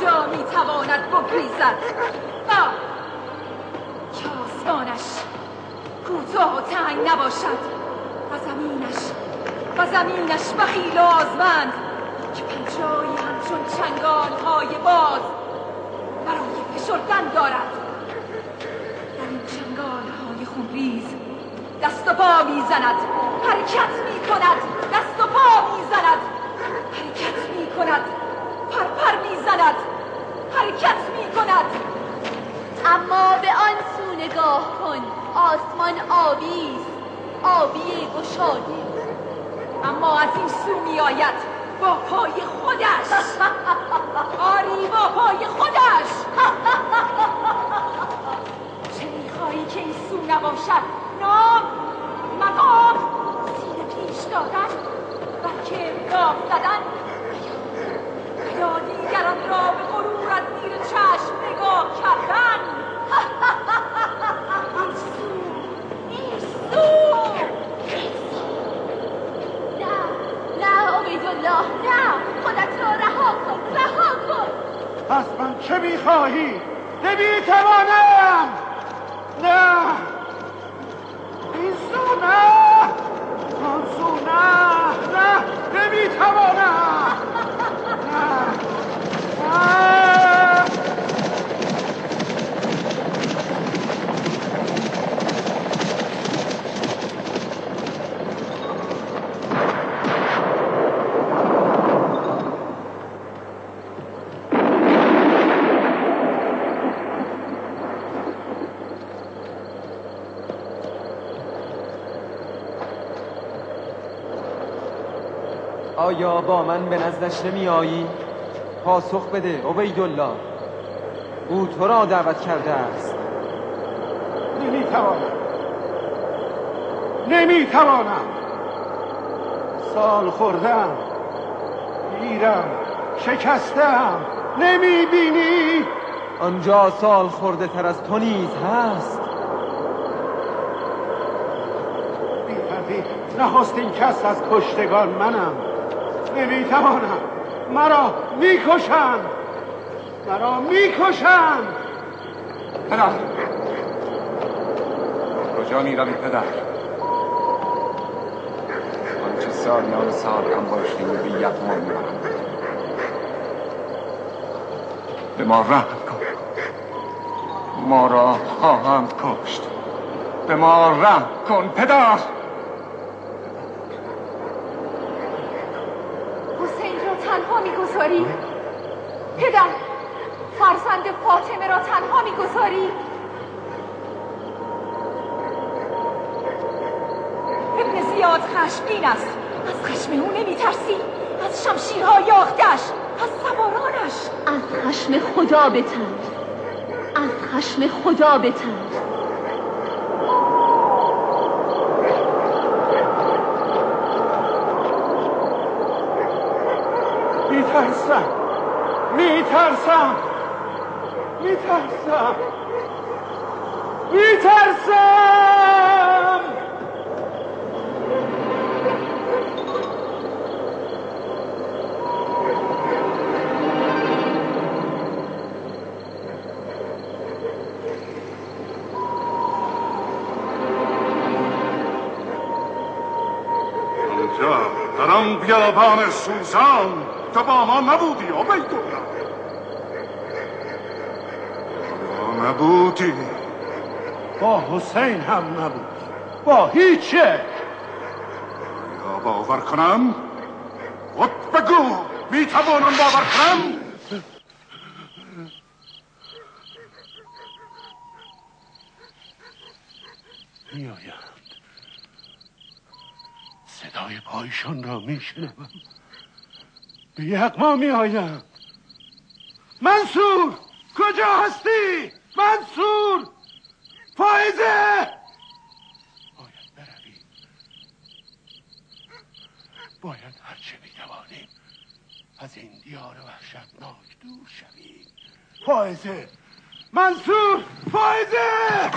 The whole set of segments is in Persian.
کجا میتواند بگریزد؟ که آسمانش کوتاه و تنگ نباشد و زمینش بخیل و آزمند که پنجه‌ای همچون چنگال‌های باز برای فشردن دارد. در این چنگال‌های خونریز دست و پا میزند، حرکت میکند، دست و پا میزند، حرکت میکند، پرپر میزند، حرکت میکند. اما به آن سو نگاه کن، آسمان آبیست، آبی گشاده. اما از این سو میآید با پای خودش. آری با پای خودش. چه میخواهی که این سو نباشد؟ نام، مقام، سینه پیش دادن، بلکه گام زدن، یا دیگران را به غرور از زیر چشم نگاه کردن. این سو نه عبیدالله، نه، خودت را رها کن، رها کن. پس من چه میخواهی؟ نمیتوانم. نه، این سو نه، آن سو نه، نه، نمیتوانم. آیا با من به نزدش نمی آیی؟ پاسخ بده عبیدالله، او تو را دعوت کرده است. نمیتوانم. سال خوردم، پیرم، شکستم. نمیبینی؟ آنجا سال خورده تر از تو نیز هست. بی‌فردی نخستین کس از کشتگان منم. نمیتوانم. مرا میکشند. پدر، کجا میروی پدر؟ آنچه سالیان سال هم باشیم به یغما میبرند. به ما رحم کن، ما را خواهند کشت. به ما رحم کن پدر. حسین را تنها میگذاری؟ پدر، فرزند فاطمه را تنها میگذاری؟ ابن زیاد خشمگین است. از خشم او نمیترسی؟ از شمشیرهای آختش، از سوارانش؟ از خشم خدا بترس، از خشم خدا بترس. میترسم. آنجا در آن بیابان سوزان تو با ما نبودی عبیدالله؟ نبودی. با حسین هم نبود. با هیچه. یا باور کنم؟ خود بگو، میتوانم باور کنم؟ میآیند. صدای پایشان را میشنوم. به یغما میآیند. منصور، کجا هستی؟ منصور، فائزه. باید برویم. باید هرچه میتوانیم از این دیار وحشتناک دور شویم. فائزه، منصور، فائزه.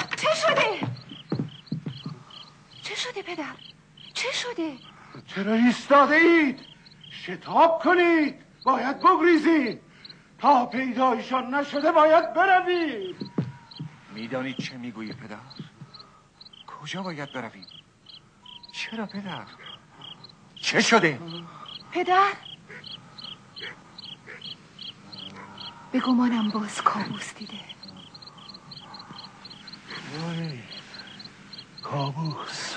چه شده پدر؟ چه شده؟ چرا ایستاده اید؟ شتاب کنید. باید بگریزید. تا پیدایشان نشده باید برویم. میدانید چه میگویی پدر؟ کجا باید برویم؟ چرا پدر؟ چه شده؟ پدر؟ به گمانم باز کابوس دیده. کابوس،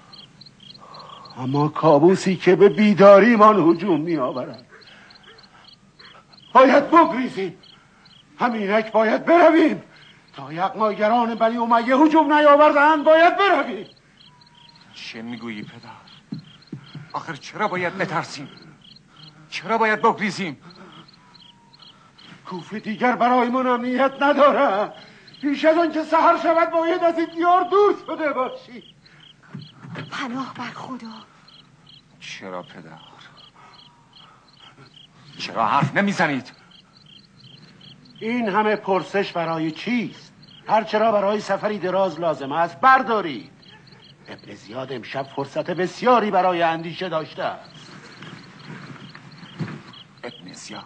اما کابوسی که به بیداریمان هجوم می آورد. باید بگریزیم، همینک باید برویم. تا یغماگران بنی امیه هجوم نیاوردند باید برویم. چه میگویی پدر؟ آخر چرا باید بترسیم؟ چرا باید بگریزیم؟ کوفه دیگر برای من امنیت نداره. پیش از آن که سحر شود باید از این دیار دور شده باشی. پناه بر خدا. چرا پدر؟ چرا حرف نمیزنید؟ این همه پرسش برای چیست؟ هرچرا برای سفری دراز لازم است بردارید. ابن زیاد امشب فرصت بسیاری برای اندیشه داشته است. ابن زیاد؟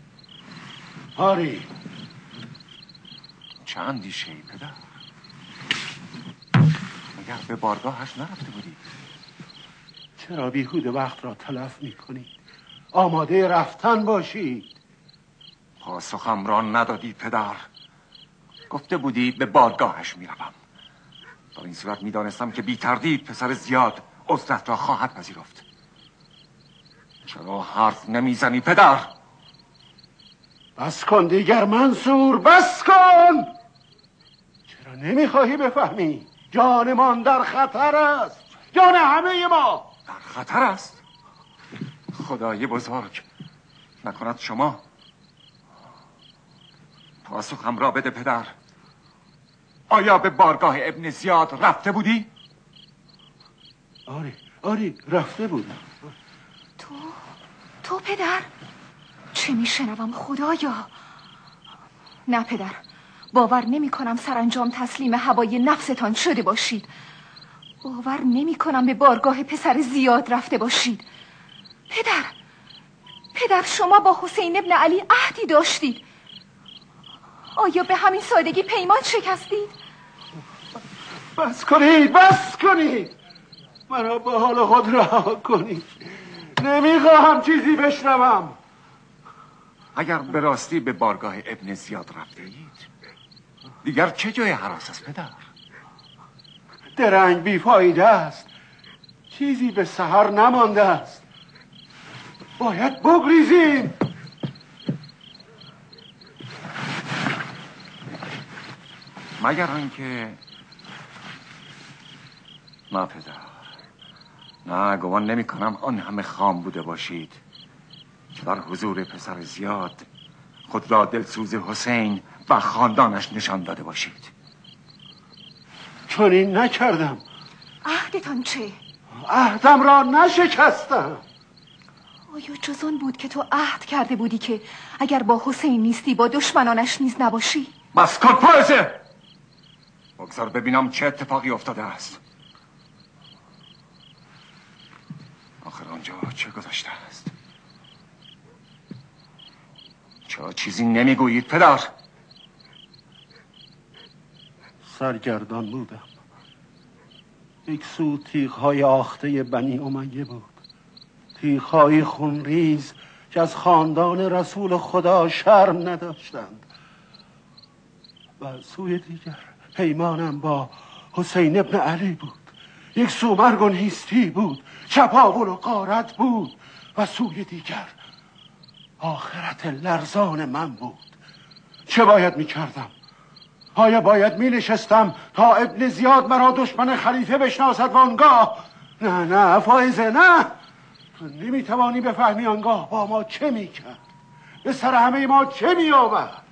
آری. چه اندیشه ای پدر؟ مگر به بارگاهش نرفته بودی؟ چرا بیهوده وقت را تلف میکنید؟ آماده رفتن باشید. پاسخم را ندادید پدر. گفته بودید به بارگاهش میروم. در این صورت میدانستم که بی تردید پسر زیاد عذرت را خواهد پذیرفت. چرا حرف نمیزنی پدر؟ بس کن دیگر منصور، بس کن. چرا نمیخواهی بفهمی؟ جانمان در خطر است. جان همه ما در خطر است؟ خدای بزرگ نکند شما. پاسخم را بده پدر. آیا به بارگاه ابن زیاد رفته بودی؟ آری رفته بودم. تو پدر؟ چه میشنوم خدایا؟ نه پدر، باور نمی کنم سرانجام تسلیم هوای نفستان شده باشید. باور نمی کنم به بارگاه پسر زیاد رفته باشید. پدر شما با حسین ابن علی عهدی داشتید. آیا به همین سادگی پیمان شکستید؟ بس کنید مرا به حال خود رها کنید. نمیخواهم چیزی بشنوم. اگر به راستی به بارگاه ابن زیاد رفته اید دیگر چه جای هراس است پدر؟ درنگ بیفایده است. چیزی به سحر نمانده است. باید بگریزیم. مگر آنکه نه پدر، نه گمان نمی کنم آن همه خام بوده باشید که در حضور پسر زیاد خود را دلسوز حسین و خاندانش نشان داده باشید. چون این نکردم. عهدتان چه؟ عهدم را نشکستم. آیا جز آن بود که تو عهد کرده بودی که اگر با حسین نیستی با دشمنانش نیز نباشی؟ بس کن پایزه. بگذار ببینم چه اتفاقی افتاده است. آخر آنجا چه گذشته است؟ چرا چیزی نمیگویید پدر؟ سرگردان بودم. یک سو تیغ‌های آخته بنی امیه بود. تیغ‌های خونریز که از خاندان رسول خدا شرم نداشتند. و سوی دیگر پیمانم با حسین ابن علی بود. یک سو مرگ و نیستی بود، چپاول و غارت بود. و سوی دیگر آخرت لرزان من بود. چه باید میکردم؟ آیا باید می نشستم تا ابن زیاد مرا دشمن خلیفه بشناسد و آنگاه؟ نه فائزه، نه. تو نمی توانی بفهمی آنگاه با ما چه می کرد، به سر همه ما چه می آورد.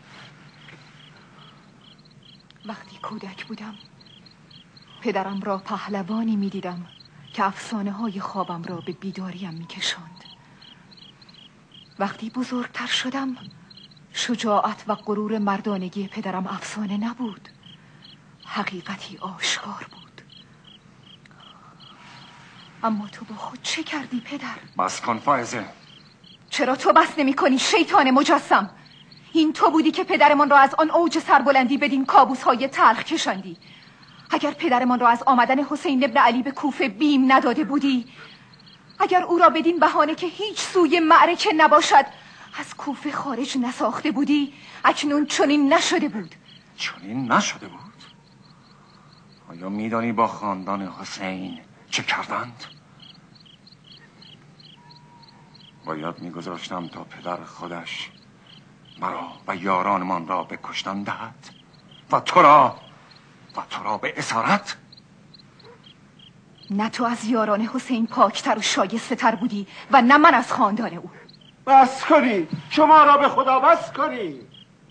وقتی کودک بودم پدرم را پهلوانی می دیدم که افسانه های خوابم را به بیداریم می کشاند. وقتی بزرگتر شدم شجاعت و غرور مردانگی پدرم افسانه نبود، حقیقتی آشکار بود. اما تو با خود چه کردی پدر؟ بس کن فائزه. چرا تو بس نمی کنی شیطان مجسم؟ این تو بودی که پدرمان را از آن اوج سربلندی بدین کابوس‌های تلخ کشاندی. اگر پدرمان را از آمدن حسین ابن علی به کوفه بیم نداده بودی، اگر او را بدین بهانه که هیچ سوی معرکه نباشد از کوفه خارج نساخته بودی، اکنون چنین نشده بود. چنین نشده بود؟ آیا میدانی با خاندان حسین چه کردند؟ باید میگذاشتم تا پدر خودش مرا و یارانمان را به کشتن دهد و تو را به اسارت. نه تو از یاران حسین پاکتر و شایسته تر بودی و نه من از خاندان او. بس کنی، شما را به خدا بس کنی.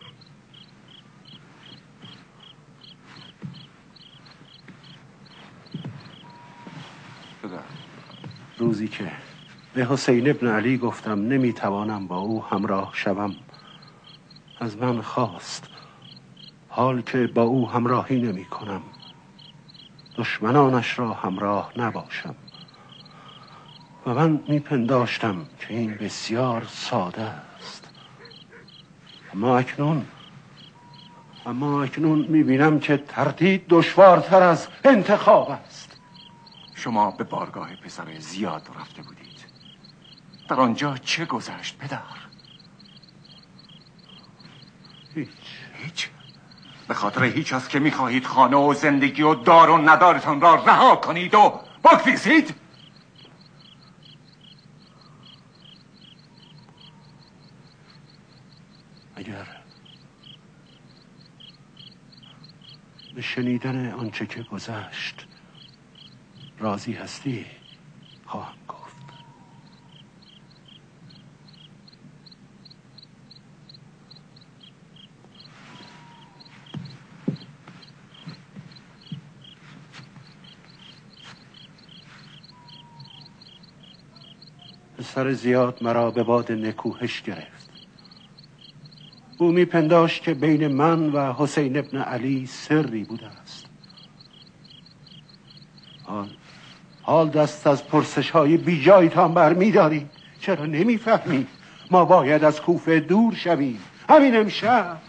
روزی که به حسین ابن علی گفتم نمیتوانم با او همراه شوم، از من خواست حال که با او همراهی نمی کنم دشمنانش را همراه نباشم و من میپنداشتم که این بسیار ساده است. اما اکنون میبینم که تردید دشوارتر از انتخاب است. شما به بارگاه پسر زیاد رفته بودید. در آنجا چه گذشت پدر؟ هیچ. به خاطر هیچ است که میخواهید خانه و زندگی و دار و ندارتان را رها کنید و بگریزید؟ اگر به شنیدن آنچه که گذشت راضی هستی خواهم گفت. پسر زیاد مرا به باد نکوهش گرفت. او میپنداشت که بین من و حسین ابن علی سری بوده است. حال دست از پرسش های بی جایتان بر می‌داری. چرا نمیفهمی؟ ما باید از کوفه دور شویم همین امشب.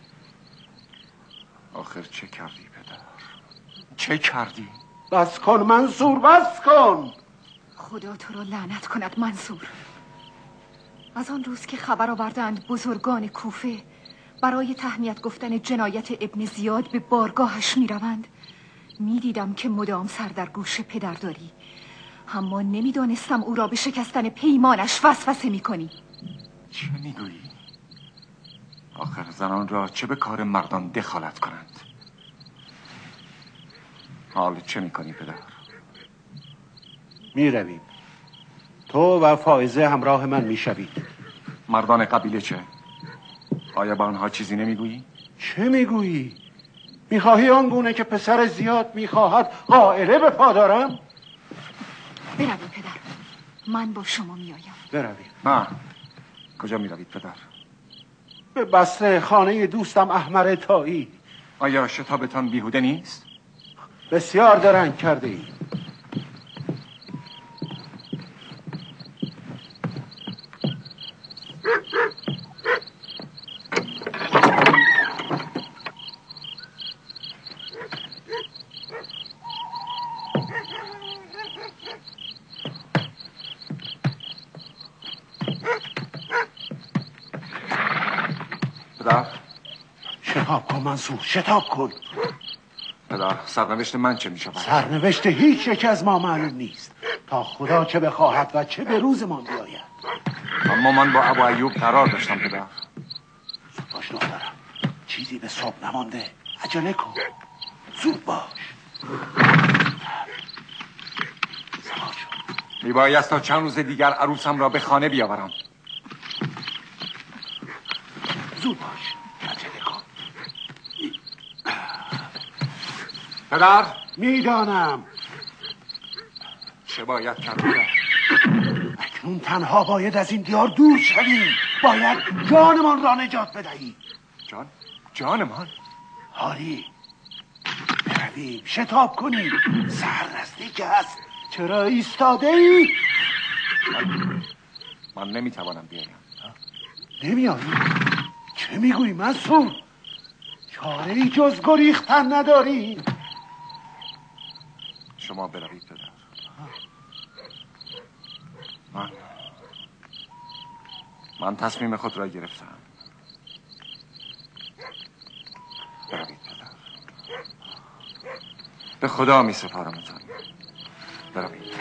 آخر چه کردی پدر؟ چه کردی؟ بس کن منصور، بس کن. خدا تو را لعنت کند منصور. از آن روز که خبر آوردند بزرگان کوفه برای تهنیت گفتن جنایت ابن زیاد به بارگاهش میروند، میدیدم که مدام سر در گوش پدر داری، اما نمیدانستم او را به شکستن پیمانش وسوسه میکنی. چه میگویی؟ آخر زنان را چه به کار مردان دخالت کنند؟ حال چه میکنی پدر؟ میرویم. تو و فائزه همراه من میشوید. مردان قبیله چه؟ آیا با آنها چیزی نمیگویی؟ چه میگویی؟ میخواهی آنگونه که پسر زیاد میخواهد قائله به پا دارم؟ برویم پدر، من با شما میایم. برویم. نه. کجا میروید پدر؟ به بصره، خانه دوستم احمر تایی. آیا شتابتان بیهوده نیست؟ بسیار درنگ کرده ای. پدر؟ شتاب کن منصور، شتاب کن. پدر، سرنوشت من چه می شود؟ سرنوشت هیچ یک از ما معلوم نیست تا خدا چه بخواهد و چه به روز ما بیاید. اما من با ابو ایوب قرار داشتم پدر. زود باش دخترم، چیزی به صبح نمانده. عجله کن، زود باش. میبایست تا چند روز دیگر عروسم را به خانه بیاورم. زود باش، عجله کن. پدر؟ میدانم. چه باید کرد پدر؟ اکنون تنها باید از این دیار دور شویم. باید جانمان را نجات بدهیم. جانمان؟ آری، برویم، شتاب کنیم. سحر نزدیک است. چرا ایستاده ای؟ من نمیتوانم بیایم. نمیایی؟ چه میگویی منصور؟ چاره ای جز گریختن نداری؟ شما بروید پدر. من تصمیم خود را گرفتم. بروید پدر. به خدا می سپارمتان. بروید.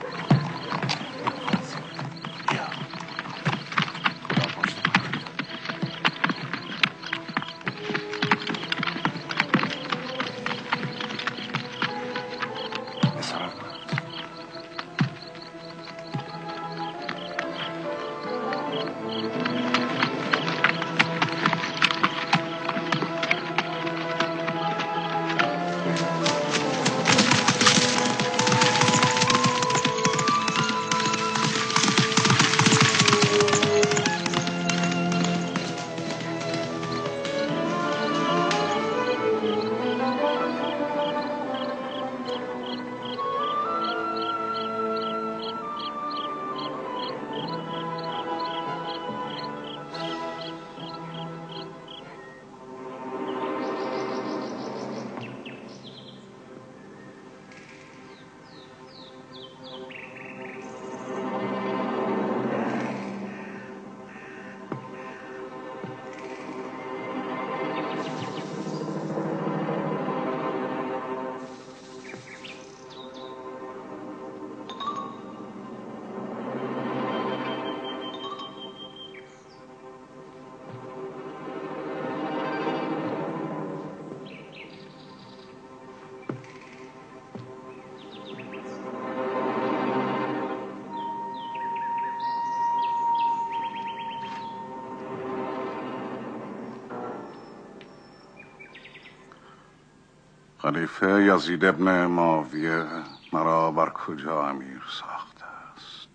خلیفه یزید ابن معاویه مرا بر کجا امیر ساخته است؟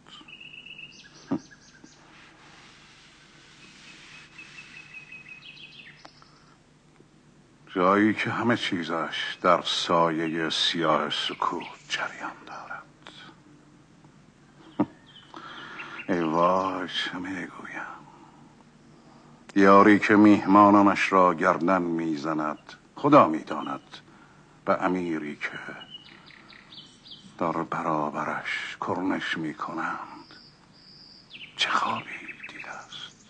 جایی که همه چیزش در سایه سیاه سکوت جریان دارد. ای وای چه میگویم؟ یاری که میهمانانش را گردن میزند خدا میداند به امیری که در برابرش کرنش میکنند چه خوابی دیده است.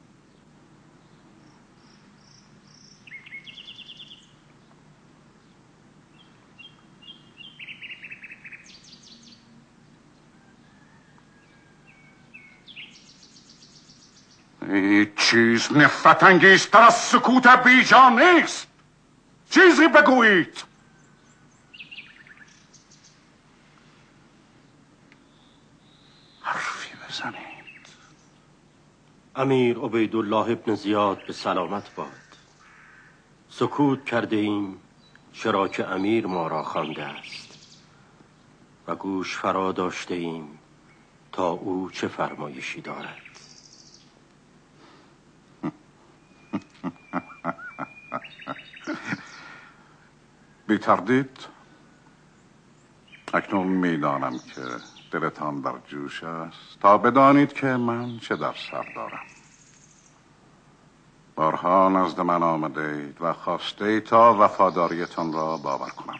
هیچ چیز نفرت انگیزتر از سکوت بیجان نیست. چیزی بگویید. حرفی بزنید. امیر عبیدالله ابن زیاد به سلامت باد. سکوت کرده ایم چرا که امیر ما را خوانده است و گوش فرا داشته ایم تا او چه فرمایشی دارد. بی تردید اکنون میدانم که دلتان در جوش است تا بدانید که من چه در سر دارم. بارها نزد من آمده اید و خواسته اید تا وفاداریتان را باور کنم.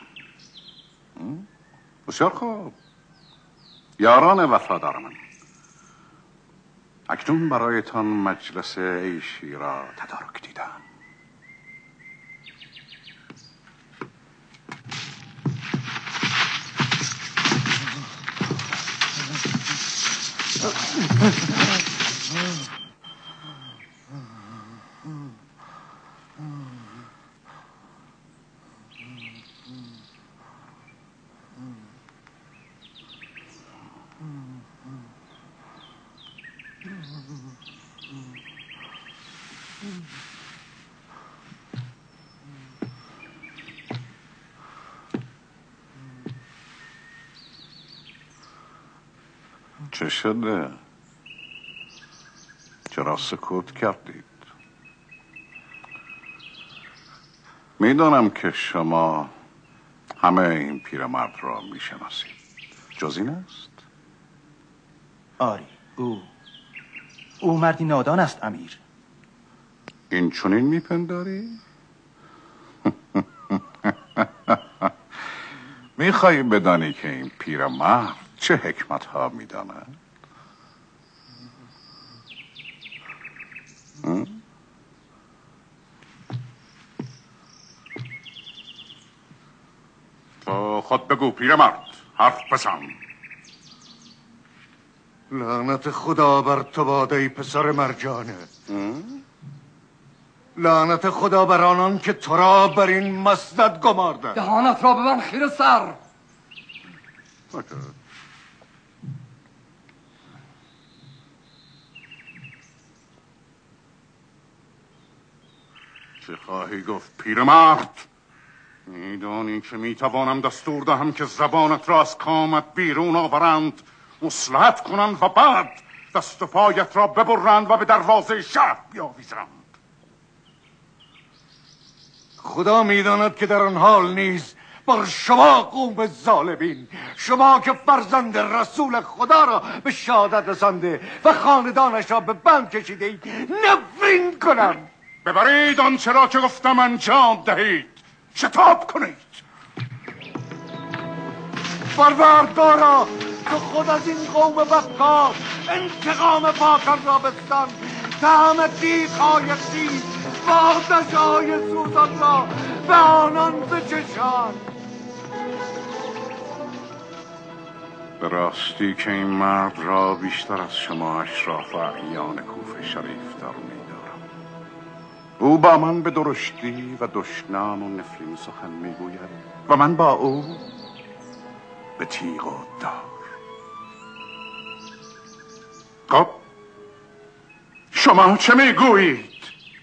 بسیار خوب. یاران وفادار من، اکنون برایتان مجلس عیشی را تدارک دیدم. چه شده؟ چرا سکوت کردید؟ میدانم که شما همه این پیرمرد را میشناسید. جز این است؟ آری، او مردی نادان است امیر. این چنین میپنداری؟ میخوایی بدانی که این پیرمرد چه حکمت ها میداند؟ تو خود بگو پیرمرد، حرف بزن. لعنت خدا بر تو باد ای پسر مرجانه. لعنت خدا بر آنان که تو را بر این مسند گماردند. دهانت را ببند خیره سر. چه خواهی گفت پیرمرد؟ میدانی که میتوانم دستور دهم که زبانت را از کامت بیرون آورند، مصلحت کنند و بعد دست و پایت را ببرند و به دروازه شهر بیاویزند. خدا میداند که در آن حال نیز بر شما قوم ظالمین، شما که فرزند رسول خدا را به شهادت رسانده و خاندانش را به بند کشیده اید، نفرین کنم. ببرید آنچه را که گفتم انجام دهید، شتاب کنید. پروردگارا تو خود از این قوم بدکار انتقام پاکان را بستان، طعم تیغ‌های خیز و آتش‌های سوزان را به آنان بچشان. به راستی که این مرد را بیشتر از شما اشراف و اعیان کوفه شریف در می‌دارم. او با من به درشتی و دشنام و نفرین سخن میگوید و من با او به تیغ و دار. خب شما چه میگویید؟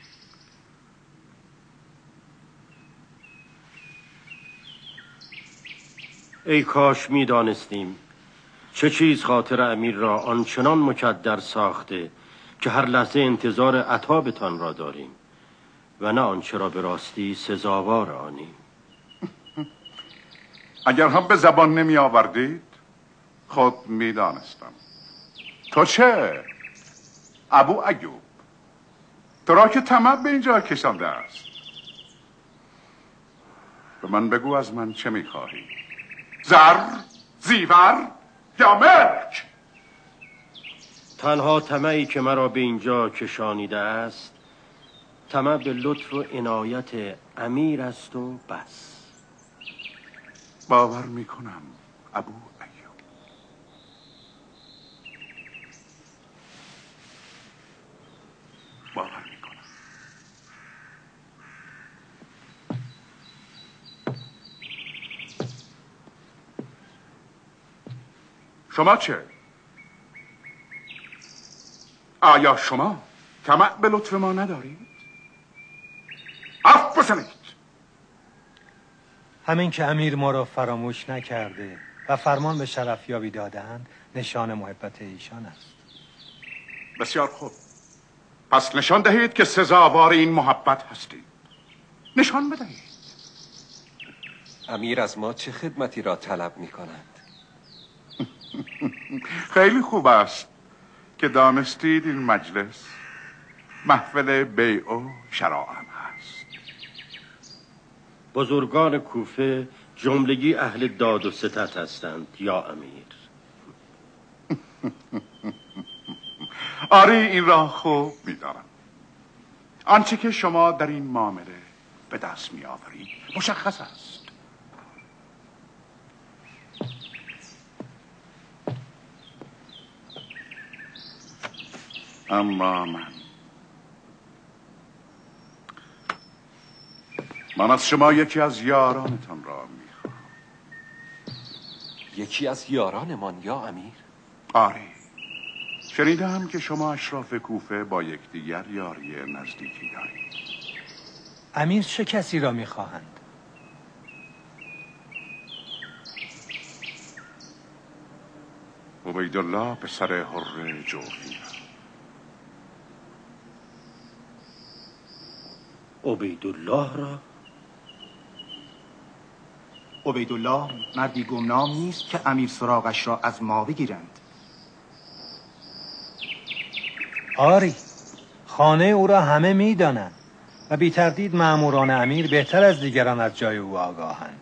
ای کاش میدانستیم چه چیز خاطر امیر را آنچنان مکدر ساخته که هر لحظه انتظار عتابتان را داریم و نه آنچه را به راستی سزاوار آنیم. اگر هم به زبان نمی آوردید خود می دانستم. تو چه؟ ابو ایوب، تو را که طمع به اینجا کشانده است. به من بگو از من چه می خواهی؟ زر؟ زیور؟ یا ملک؟ تنها طمعی که مرا به اینجا کشانیده است طمع به لطف و عنایت امیر است و بس. باور می کنم ابو ایوب. باور می کنم. شما چه؟ آیا شما طمع به لطف ما ندارید؟ حرف بزنید. همین که امیر ما را فراموش نکرده و فرمان به شرفیابی دادند نشان محبت ایشان است. بسیار خوب، پس نشان دهید که سزاوار این محبت هستید. نشان بدهید. امیر از ما چه خدمتی را طلب می کنند؟ خیلی خوب است که دانستید این مجلس محفل بیع و شرائم هست. بزرگان کوفه جملگی اهل داد و ستد هستند یا امیر. آری این را خوب می‌دانم. آنچه که شما در این معامله به دست می‌آورید مشخص است. اما من از شما یکی از یارانتان را میخوام. یکی از یارانمان یا امیر؟ آری، شنیدم که شما اشراف کوفه با یکدیگر یاری نزدیکی دارید. امیر چه کسی را میخواهند؟ عبیدالله پسر حر جوفی. عبیدالله را؟ عبیدالله مردی گمنام نیست که امیر سراغش را از ما بگیرند. آری، خانه او را همه میدانند. و بی تردید مأموران امیر بهتر از دیگران از جای او آگاهند.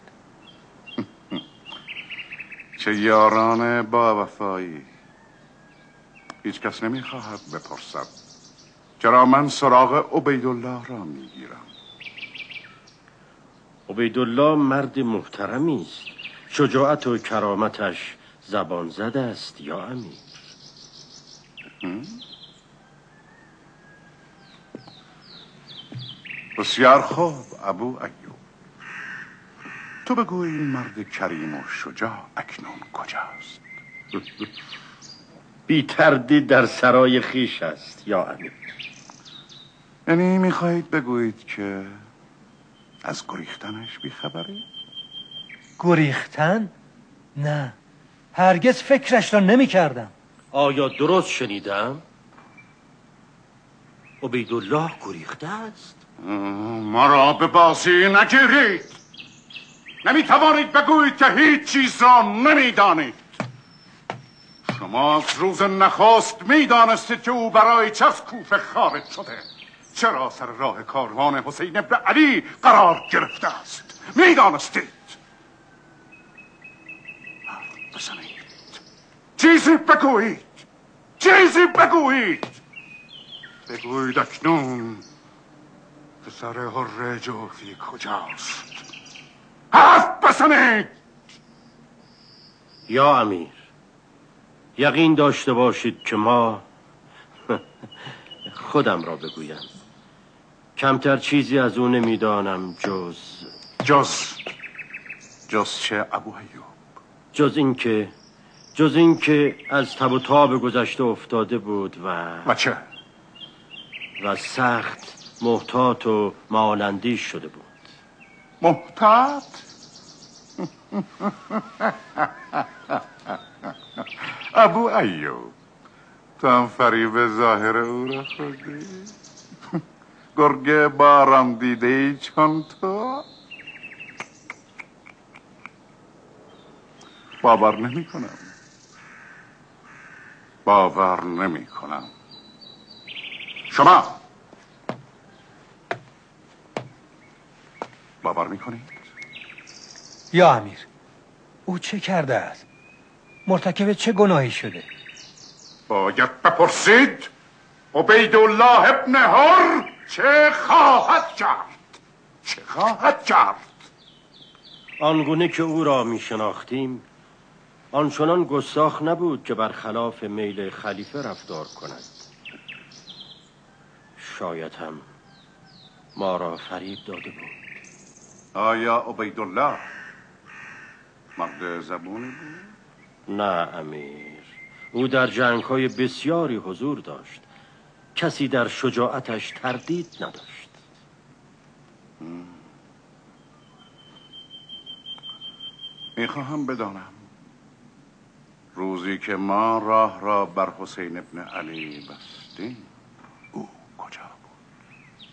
چه یاران با وفایی. هیچ کس نمیخواهد بپرسد چرا من سراغ عبیدالله را میگیرم. عبیدالله مرد محترمی است. شجاعت و کرامتش زبان زده است یا امیر. بسیار خوب ابو ایوب، تو بگو این مرد کریم و شجاع اکنون کجاست؟ بی تردید در سرای خیش است یا امیر. یعنی میخواهید بگویید که از گریختنش بیخبری؟ گریختن؟ نه، هرگز فکرش را نمی کردم. آیا درست شنیدم؟ عبیدالله گریخته است؟ ما را به بازی نگیرید. نمیتوانید بگویید که هیچ چیز را نمیدانید. شما از روز نخست میدانستید که او برای چه از کوفه خارج شده، چرا سر راه کاروان حسین ابن علی قرار گرفته است. میدانستید. بزنید، چیزی بگویید، چیزی بگویید. بگویید اکنون پسر حره جوفی کجاست. حرف بزنید. یا امیر، یقین داشته باشید که ما خودم را بگویم کمتر چیزی از او نمیدانم جز چه ابو ایوب؟ جز اینکه از تب و تاب گذشته افتاده بود و چه؟ و سخت محتاط و مالندیش شده بود. محتاط؟ ابو ایوب، تو هم فریب ظاهر او را خوردی؟ گرگ باران دیده ای چون تو؟ باور نمی کنم. شما باور میکنید؟ یا امیر، او چه کرده است؟ مرتکب چه گناهی شده؟ باید بپرسید. عبیدالله ابن حر چه خواهد کرد؟ آنگونه که او را می شناختیم آنچنان گستاخ نبود که برخلاف میل خلیفه رفتار کند. شاید هم ما را فریب داده بود. آیا عبیدالله مرد زبونی بود؟ نه امیر، او در جنگ‌های بسیاری حضور داشت. کسی در شجاعتش تردید نداشت. میخواهم بدانم روزی که ما راه را بر حسین ابن علی بستیم او کجا بود؟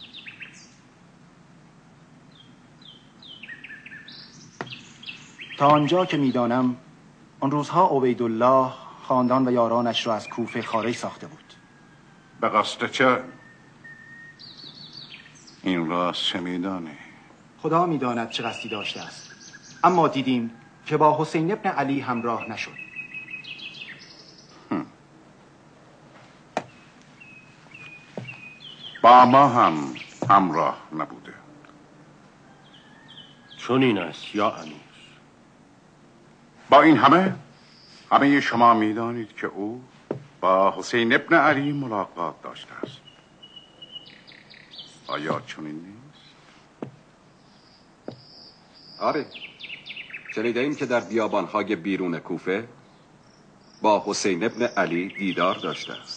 تا آنجا که میدانم آن روزها عبیدالله خاندان و یارانش را از کوفه خارج ساخته بود. به قصد چه؟ این را از چه میدانی؟ خدا میداند چه قصدی داشته است، اما دیدیم که با حسین ابن علی همراه نشد. با ما هم همراه نبوده. چون این است یا امیر. با این همه شما میدانید که او با حسین ابن علی ملاقات داشته است. آیا چنین نیست؟ آره، شنیدیم که در بیابانهای بیرون کوفه با حسین ابن علی دیدار داشته است.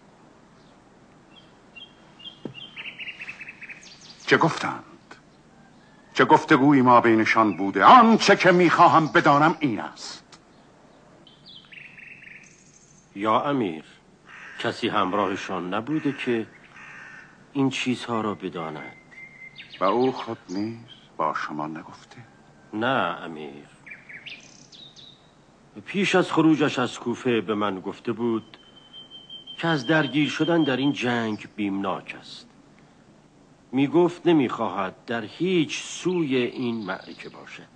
چه گفتند؟ چه گفتگویی ما بینشان بوده؟ آنچه که میخواهم بدانم این است. یا امیر، کسی همراهشان نبوده که این چیزها را بداند. و او خود نیز با شما نگفته؟ نه امیر، پیش از خروجش از کوفه به من گفته بود که از درگیر شدن در این جنگ بیمناک است میگفت نمیخواهد در هیچ سوی این معرکه باشد.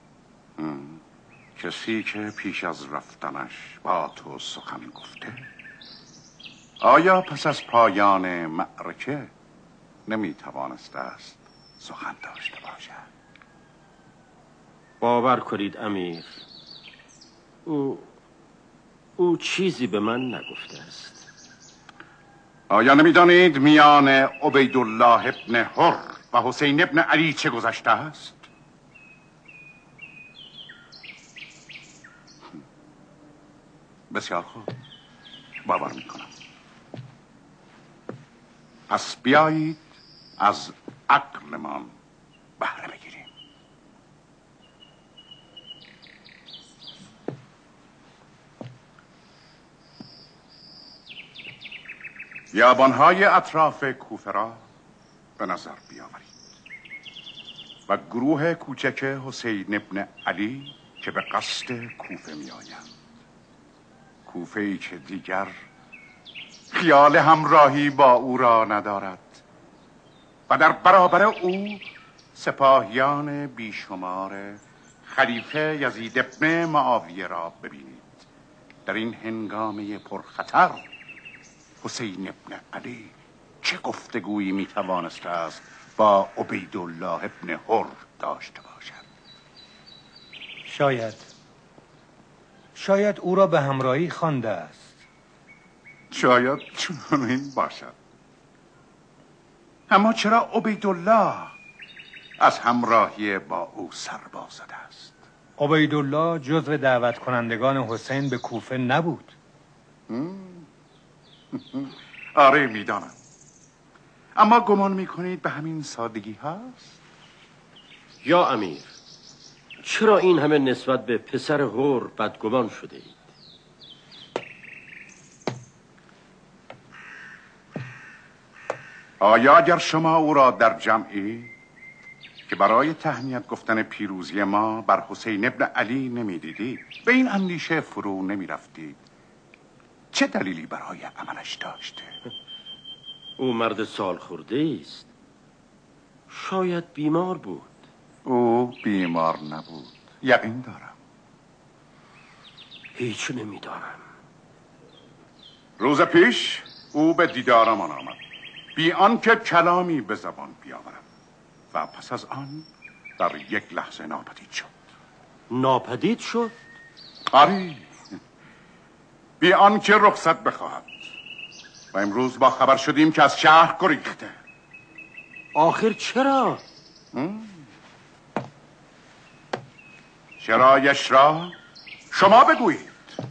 کسی که پیش از رفتنش با تو سخن گفته؟ آیا پس از پایان معرکه نمیتوانسته است سخن داشته باشد؟ باور کنید امیر، او چیزی به من نگفته است. آیا نمیدانید میان عبیدالله ابن حر و حسین ابن علی چه گذشته است؟ بسیار خوب، باور میکنم. پس بیایید از عقلمان بهره بگیریم. بیابانهای اطراف کوفه را به نظر بیاورید و گروه کوچک حسین ابن علی که به قصد کوفه می آیند. کوفه ای که دیگر خیال همراهی با او را ندارد و در برابر او سپاهیان بیشمار خلیفه یزید ابن معاویه را ببینید. در این هنگامه پرخطر حسین ابن علی چه گفتگویی میتوانسته است با عبیدالله ابن حر داشته باشد؟ شاید او را به همراهی خوانده است. شاید چنین باشد. اما چرا عبیدالله از همراهی با او سر باز زده است؟ عبیدالله جزو دعوت کنندگان حسین به کوفه نبود. آره میدانم، اما گمان میکنید به همین سادگی هست؟ یا امیر، چرا این همه نسبت به پسر حر بدگمان شده اید؟ آیا اگر شما او را در جمعی که برای تهنیت گفتن پیروزی ما بر حسین ابن علی نمیدیدید، به این اندیشه فرو نمیرفتید چه دلیلی برای عملش داشته؟ او مرد سال خورده است. شاید بیمار بود. او بیمار نبود، یقین دارم. هیچ نمیدانم. روز پیش او به دیدارمان آمد بی آنکه کلامی به زبان بیاورد و پس از آن در یک لحظه ناپدید شد. ناپدید شد؟ آری، بی آنکه رخصت بخواهد و امروز با خبر شدیم که از شهر گریخته. آخر چرا؟ چرایش را شما بگویید.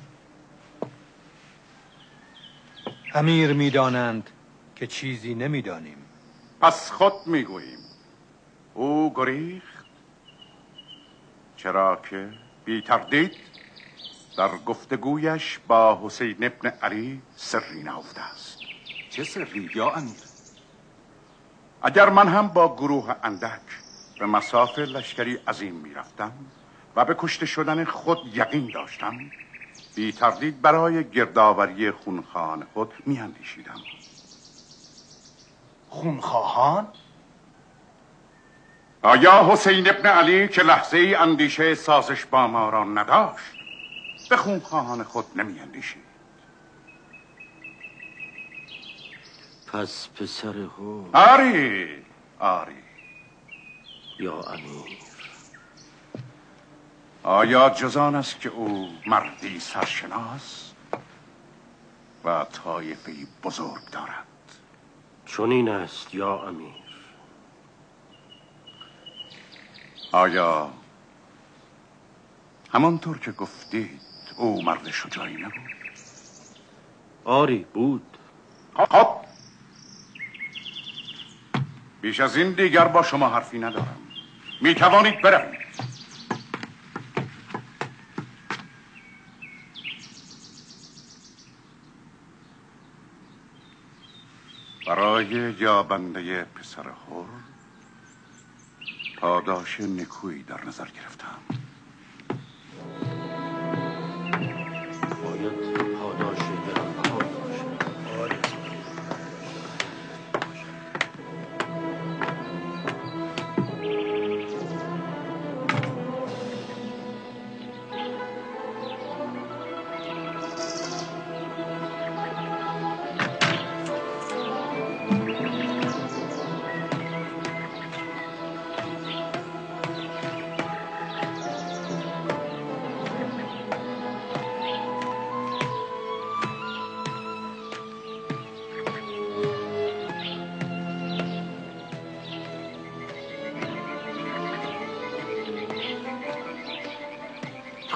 امیر میدانند که چیزی نمیدانیم. پس خود میگوییم او گریخت چرا که بی تردید در گفتگویش با حسین ابن علی سری نهفته است. چه سری یا امیر؟ اگر من هم با گروه اندک به مصاف لشکری عظیم میرفتم و به کشته شدن خود یقین داشتم، بی تردید برای گردآوری خونخواهان خود میاندیشیدم. خونخواهان؟ آیا حسین ابن علی که لحظه ای اندیشه سازش با ما را نداشت به خونخواهان خود نمیاندیشید؟ پس پسر حر. آری یا امیر، آیا جزان است که او مردی سرشناس و طایفه‌ای بزرگ دارد؟ چون این است یا امیر. آیا همانطور که گفتید او مرد شجاعی نبود؟ آری بود. خب بیش از این دیگر با شما حرفی ندارم. می توانید بروید. برای یابنده پسر حر پاداش نکویی در نظر گرفتم. باید پاداش گرانبها داشت.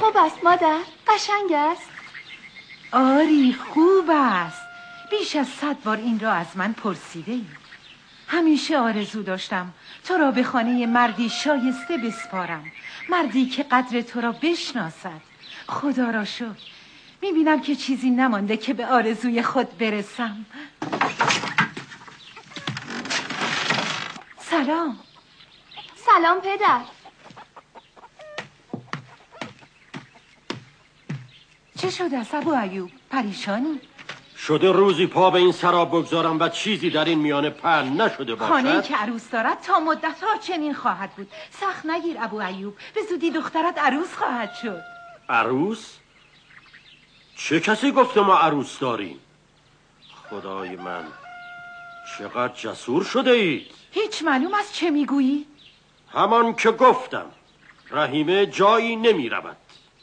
خوب است مادر، قشنگ است. آری خوب است. بیش از 100 بار این را از من پرسیده ای. همیشه آرزو داشتم تو را به خانه مردی شایسته بسپارم، مردی که قدر تو را بشناسد. خدا را شکر میبینم که چیزی نمانده که به آرزوی خود برسم. سلام. سلام پدر. چه شده است ابو ایوب؟ پریشانی؟ شده روزی پا به این سراب بگذارم و چیزی در این میانه پهن نشده باشد. خانه‌ای که عروس دارد تا مدت‌ها چنین خواهد بود. سخت نگیر ابو ایوب، به زودی دخترت عروس خواهد شد. عروس؟ چه کسی گفته ما عروس داریم؟ خدای من، چقدر جسور شده اید. هیچ معلوم است چه میگویی؟ همان که گفتم، رحیمه جایی نمی رود.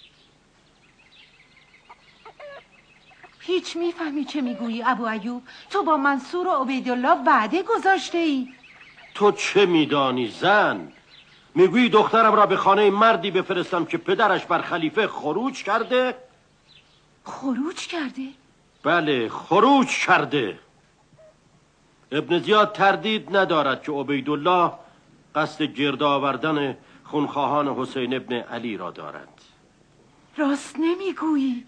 هیچ میفهمی چه میگویی ابو ایوب؟ تو با منصور و عبیدالله وعده گذاشته ای. تو چه میدانی زن؟ میگویی دخترم را به خانه مردی بفرستم که پدرش بر خلیفه خروج کرده؟ خروج کرده؟ بله، خروج کرده. ابن زیاد تردید ندارد که عبیدالله قصد گرد آوردن خونخواهان حسین ابن علی را دارد. راست نمیگویی؟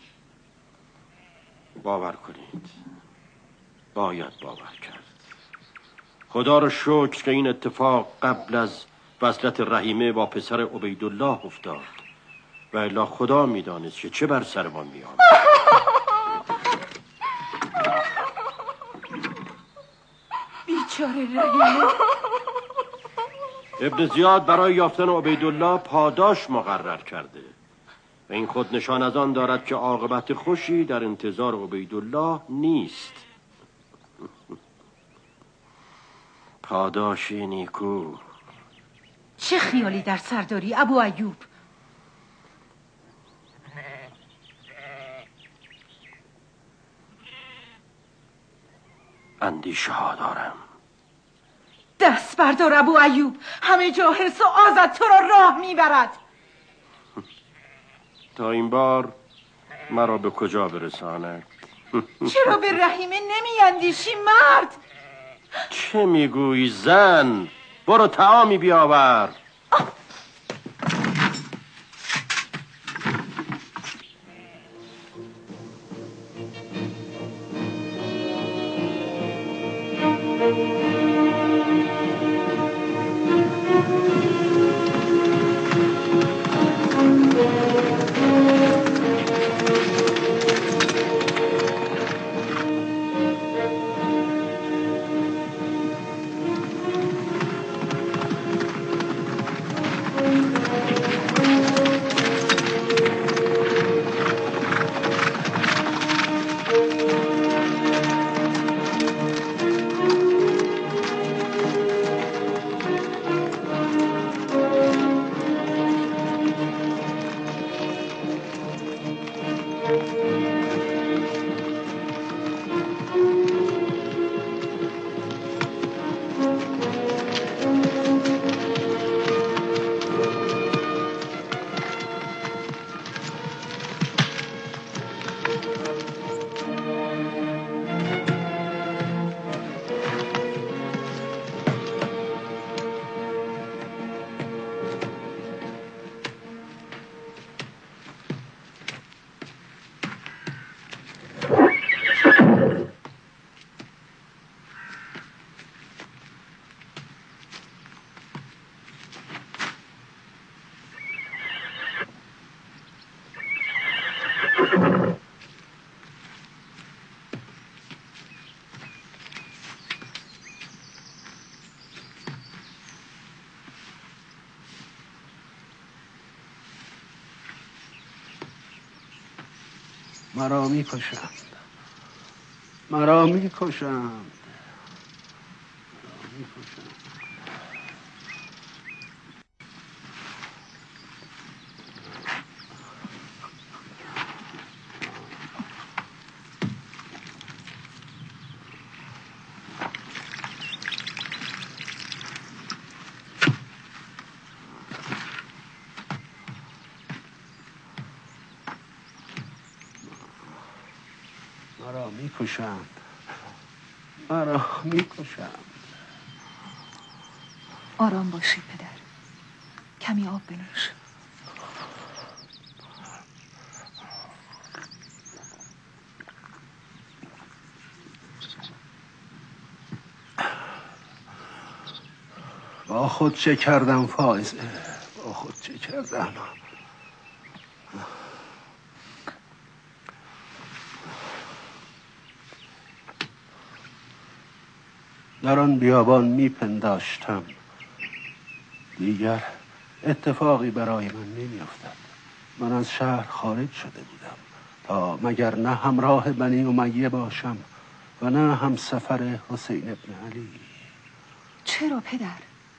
باور کنید، باید باور کرد. خدا را شکر که این اتفاق قبل از وصلت رحیمه با پسر عبیدالله افتاد، و الا خدا میدانست که چه بر سرمان میآمد. بیچاره رحیمه. ابن زیاد برای یافتن عبیدالله پاداش مقرر کرده و این خود نشان از آن دارد که عاقبت خوشی در انتظار عبیدالله نیست. پاداش نیکو. چه خیالی در سر داری ابو ایوب؟ اندیشه ها دارم. دست بردار ابو ایوب، همه جا حرص و آزد تو را راه میبرد. تا این بار مرا به کجا برساند؟ چرا به رحیمه نمیاندیشی مرد؟ چه میگویی زن؟ برو طعامی بیاور. مرا میکشند، مرا میکشند. میکشند، مرا میکشند. آرام باشید پدر، کمی آب بنوش. با خود چه کردم فائزه، با خود چه کردم؟ در آن بیابان میپنداشتم دیگر اتفاقی برای من نمیافتد. من از شهر خارج شده بودم تا مگر نه همراه بنی امیه باشم و نه هم سفر حسین ابن علی. چرا پدر؟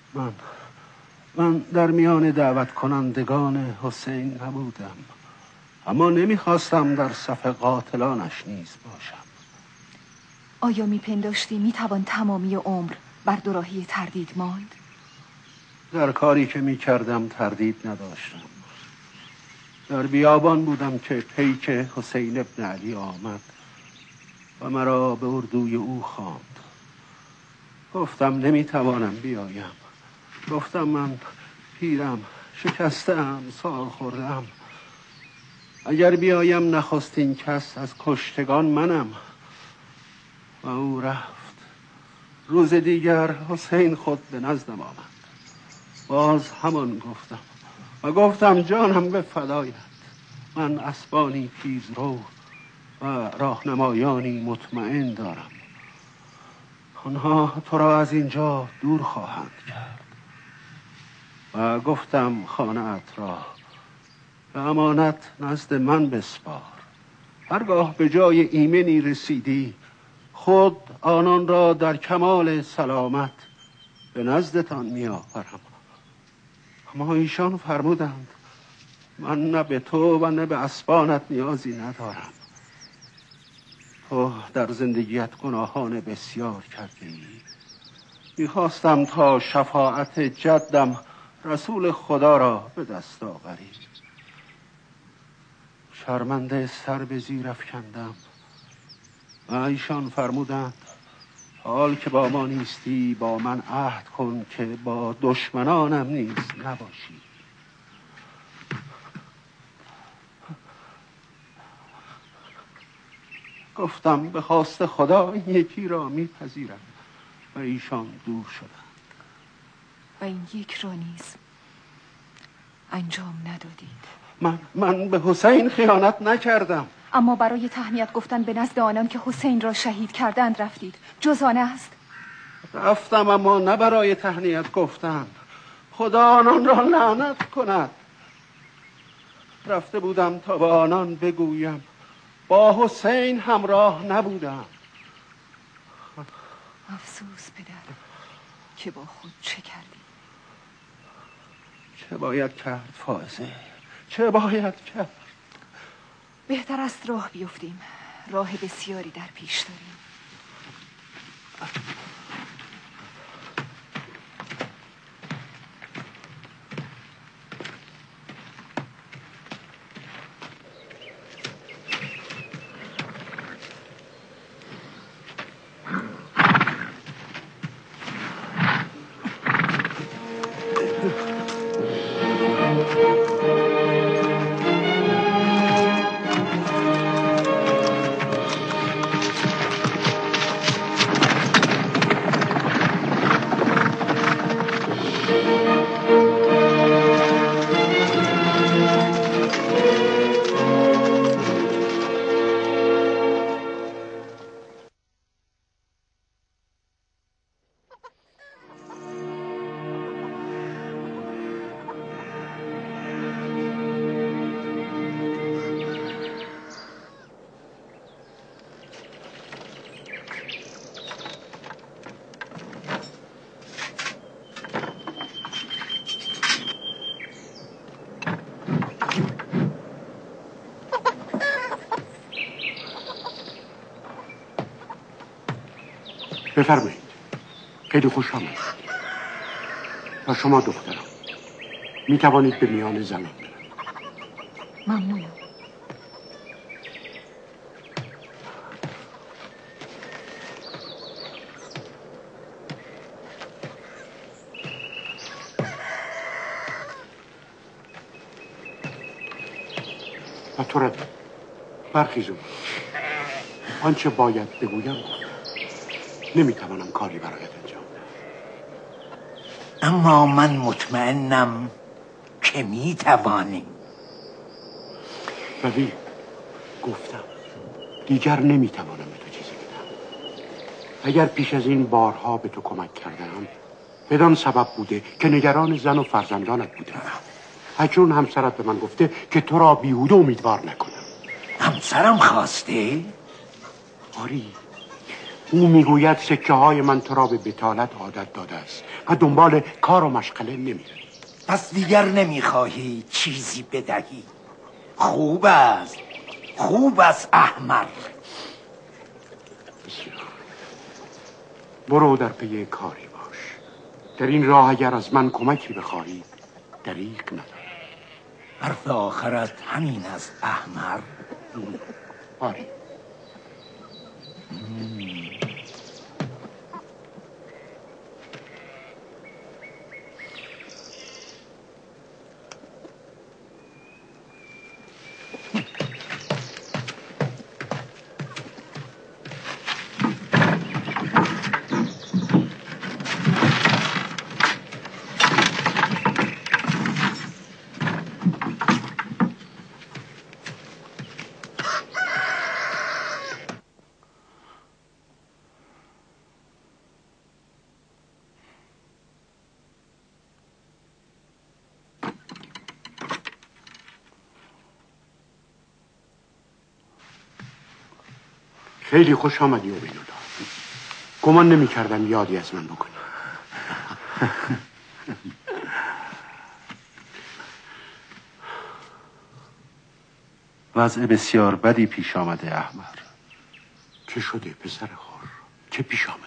من در میان دعوت کنندگان حسین نبودم، اما نمیخواستم در صف قاتلانش نیز باشم. آیا میپنداشتی میتوان تمامی عمر بر دوراهی تردید ماند؟ در کاری که میکردم تردید نداشتم. در بیابان بودم که پیک حسین ابن علی آمد و مرا به اردوی او خواند. گفتم نمیتوانم بیایم. گفتم من پیرم، شکستم، سال خوردم. اگر بیایم نخستین کس از کشتگان منم. و او رفت. روز دیگر حسین خود به نزدم آمد. باز همان گفتم و گفتم جانم به فدایت. من اسبانی تیزرو و راهنمایانی مطمئن دارم. آنها تو را از اینجا دور خواهند کرد. و گفتم خانه‌ات را به امانت نزد من بسپار. هرگاه به جای ایمنی رسیدی خود آنان را در کمال سلامت به نزدتان می آورم. اما ایشان فرمودند من نه به تو و نه به اسبانت نیازی ندارم. تو در زندگیت گناهان بسیار کردی. میخواستم تا شفاعت جدم رسول خدا را به دست آوری. شرمنده سر به زیر افکندم و ایشان فرمودند حال که با ما نیستی با من عهد کن که با دشمنانم نیز نباشی. گفتم به خواست خدا این یکی را میپذیرم و ایشان دور شدند. و این یک را نیز انجام ندادید. من به حسین خیانت نکردم. اما برای تهنیت گفتن به نزد آنان که حسین را شهید کردند رفتید. جز آن است؟ رفتم اما نه برای تهنیت گفتن. خدا آنان را لعنت کند. رفته بودم تا به آنان بگویم با حسین همراه نبودم. افسوس پدر که با خود چه کردی؟ چه باید کرد فائزه؟ چه باید کرد؟ بهتر است راه بیفتیم. راه بسیاری در پیش داریم. بفرمایید. خیلی خوش آمد. و شما دخترم می توانید به میان زنان برید. ممنونم. و تو را برخیزم. آنچه باید بگویم نمیتوانم کاری برایت انجام دهم. اما من مطمئنم که میتوانی. ولی گفتم دیگر نمیتوانم به تو چیزی بدم. اگر پیش از این بارها به تو کمک کردم بدان سبب بوده که نگران زن و فرزندانت بودم. اکنون همسرت به من گفته که تو را بیهوده امیدوار نکنم. همسرم خواسته؟ آری، او میگوید سکه های من تو را به بطالت عادت داده است و دنبال کار و مشغله نمیره. پس دیگر نمیخواهی چیزی بدهی؟ خوب است، خوب است احمر. بسیار. برو در پی کاری باش. در این راه اگر از من کمکی بخواهی دریغ ندارم. حرف آخرت همین است احمر؟ آری. خیلی خوش آمدی عبیدالله. گمان نمی کردم یادی از من بکنی. وضع بسیار بدی پیش آمده احمر. چه شده پسر خور؟ چه پیش آمده؟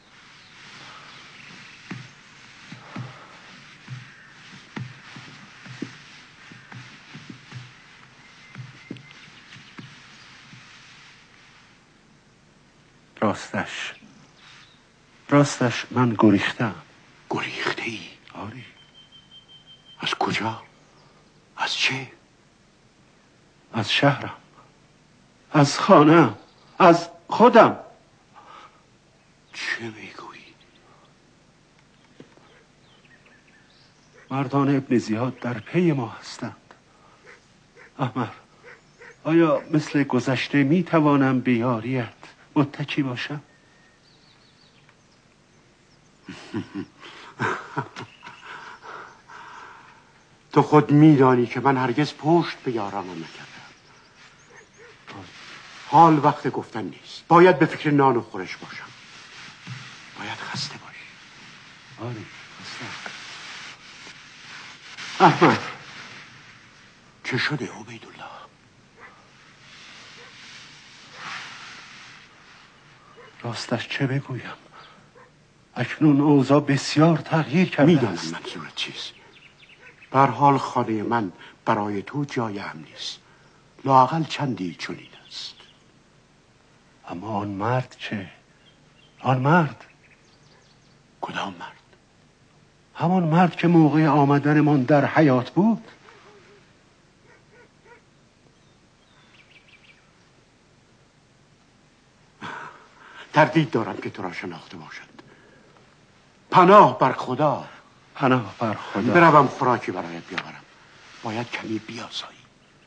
راستش من گریختم. گریخته ای؟ آری. از کجا؟ از چه؟ از شهرم، از خانه‌ام، از خودم. چه میگویی؟ مردان ابن زیاد در پی ما هستند. احمر، آیا مثل گذشته میتوانم به یاریت متکی باشم؟ تو خود میدانی که من هرگز پشت به یارانم نکردم. حال وقت گفتن نیست. باید به فکر نان و خورش باشم. باید خسته باشی. آره خسته. احمد، چه شده عبیدالله؟ راستش چه بگویم؟ اکنون اوضاع بسیار تغییر کرده است. میدانم منظورت چیست. به هر حال خانه من برای تو جای امن نیست. لااقل چندی چنین است. اما آن مرد چه؟ آن مرد؟ کدام مرد؟ همان مرد که موقع آمدنمان در حیات بود. تردید دارم که تو را شناخته باشد. پناه بر خدا. پناه بر خدا. بروم خوراکی برایت بیاورم. باید کمی بیاسایی.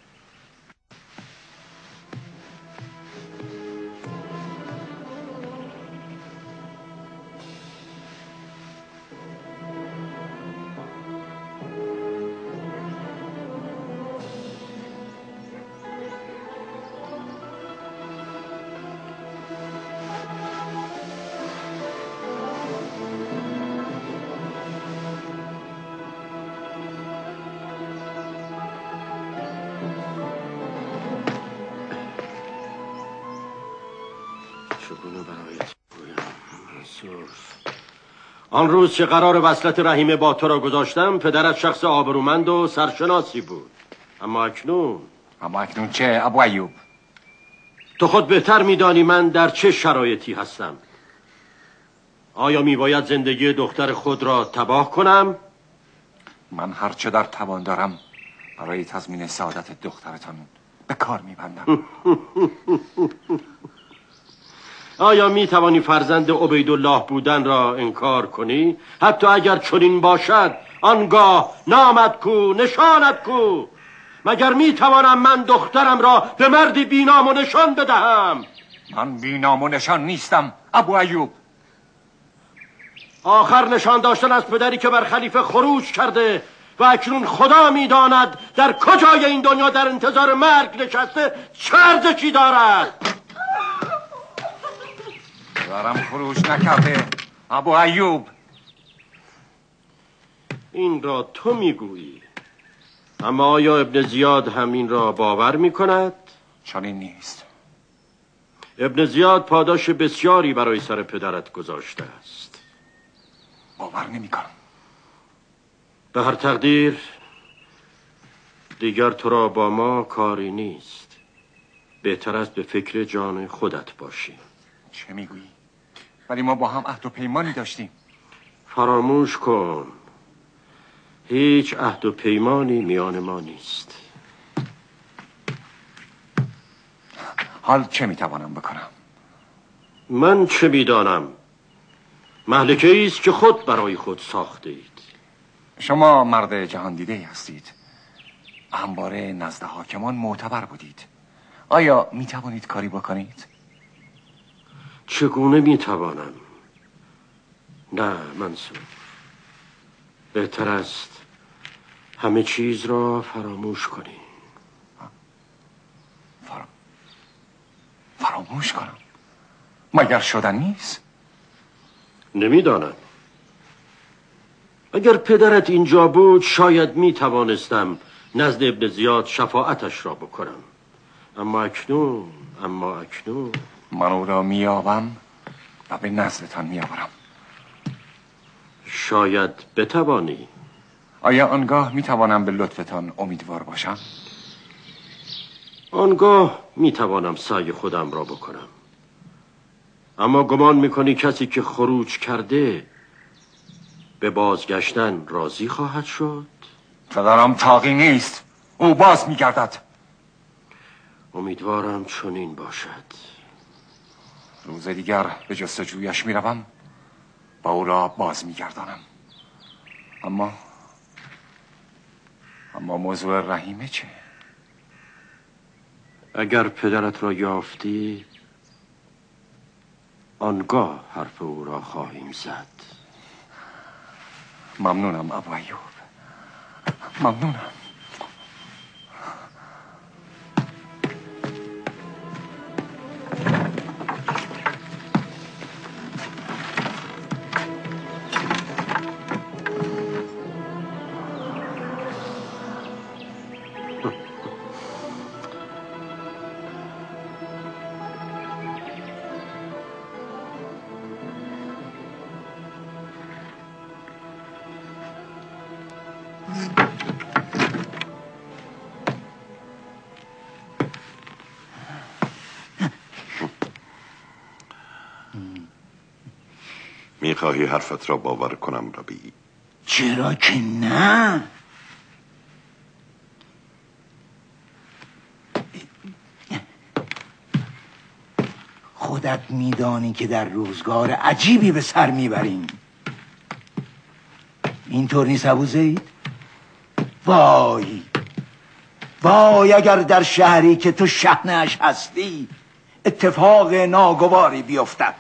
آن روز که قرار وصلت رحیمه با تو را گذاشتم پدرت شخص آبرومند و سرشناسی بود. اما اکنون چه ابو ایوب؟ تو خود بهتر میدانی من در چه شرایطی هستم. آیا میباید زندگی دختر خود را تباه کنم؟ من هرچه در توان دارم برای تضمین سعادت دخترتان به کار میبندم. آیا می توانی فرزند عبیدالله بودن را انکار کنی؟ حتی اگر چنین باشد آنگاه نامت کو، نشانت کو؟ مگر می توانم من دخترم را به مردی بینام و نشان بدهم؟ من بینام و نشان نیستم ابو ایوب. آخر نشان داشتن از پدری که بر خلیفه خروج کرده و اکنون خدا میداند در کجای این دنیا در انتظار مرگ نشسته چه ارزشی دارد؟ پدرم خروج نکرده ابو ایوب. این را تو میگویی، اما آیا ابن زیاد هم این را باور میکند؟ چنین نیست. ابن زیاد پاداش بسیاری برای سر پدرت گذاشته است. باور نمیکنم. به هر تقدیر دیگر تو را با ما کاری نیست. بهتر است به فکر جان خودت باشی. چه میگویی؟ ولی ما با هم عهد و پیمانی داشتیم. فراموش کن، هیچ عهد و پیمانی میان ما نیست. حال چه میتوانم بکنم؟ من چه میدانم؟ مهلکه است که خود برای خود ساخته اید. شما مرد جهان دیده هستید. همواره نزد حاکمان معتبر بودید. آیا میتوانید کاری بکنید؟ چگونه میتوانم؟ نه منصور، بهتر است همه چیز را فراموش کنی. فراموش کنم؟ مگر شدن نیست؟ نمیدانم. اگر پدرت اینجا بود شاید میتوانستم نزد ابن زیاد شفاعتش را بکنم. اما اکنون من او را میابم و به نزدتان میآورم. شاید بتوانی. آیا آنگاه میتوانم به لطفتان امیدوار باشم؟ آنگاه میتوانم سعی خودم را بکنم. اما گمان میکنی کسی که خروج کرده به بازگشتن راضی خواهد شد؟ پدرم طاغی نیست، او باز میگردد. امیدوارم چنین باشد. روز دیگر به جستجویش میروم و او را باز میگردانم. اما موضوع رحیمه چه؟ اگر پدرت را یافتی آنگاه حرف او را خواهیم زد. ممنونم ابو ایوب، ممنونم. میخواهی حرفت را باور کنم ربی؟ چرا که نه؟ خودت میدانی که در روزگار عجیبی به سر میبریم. اینطور نیست ابو زید؟ وای اگر در شهری که تو شحنه‌اش هستی اتفاق ناگواری بیفتد.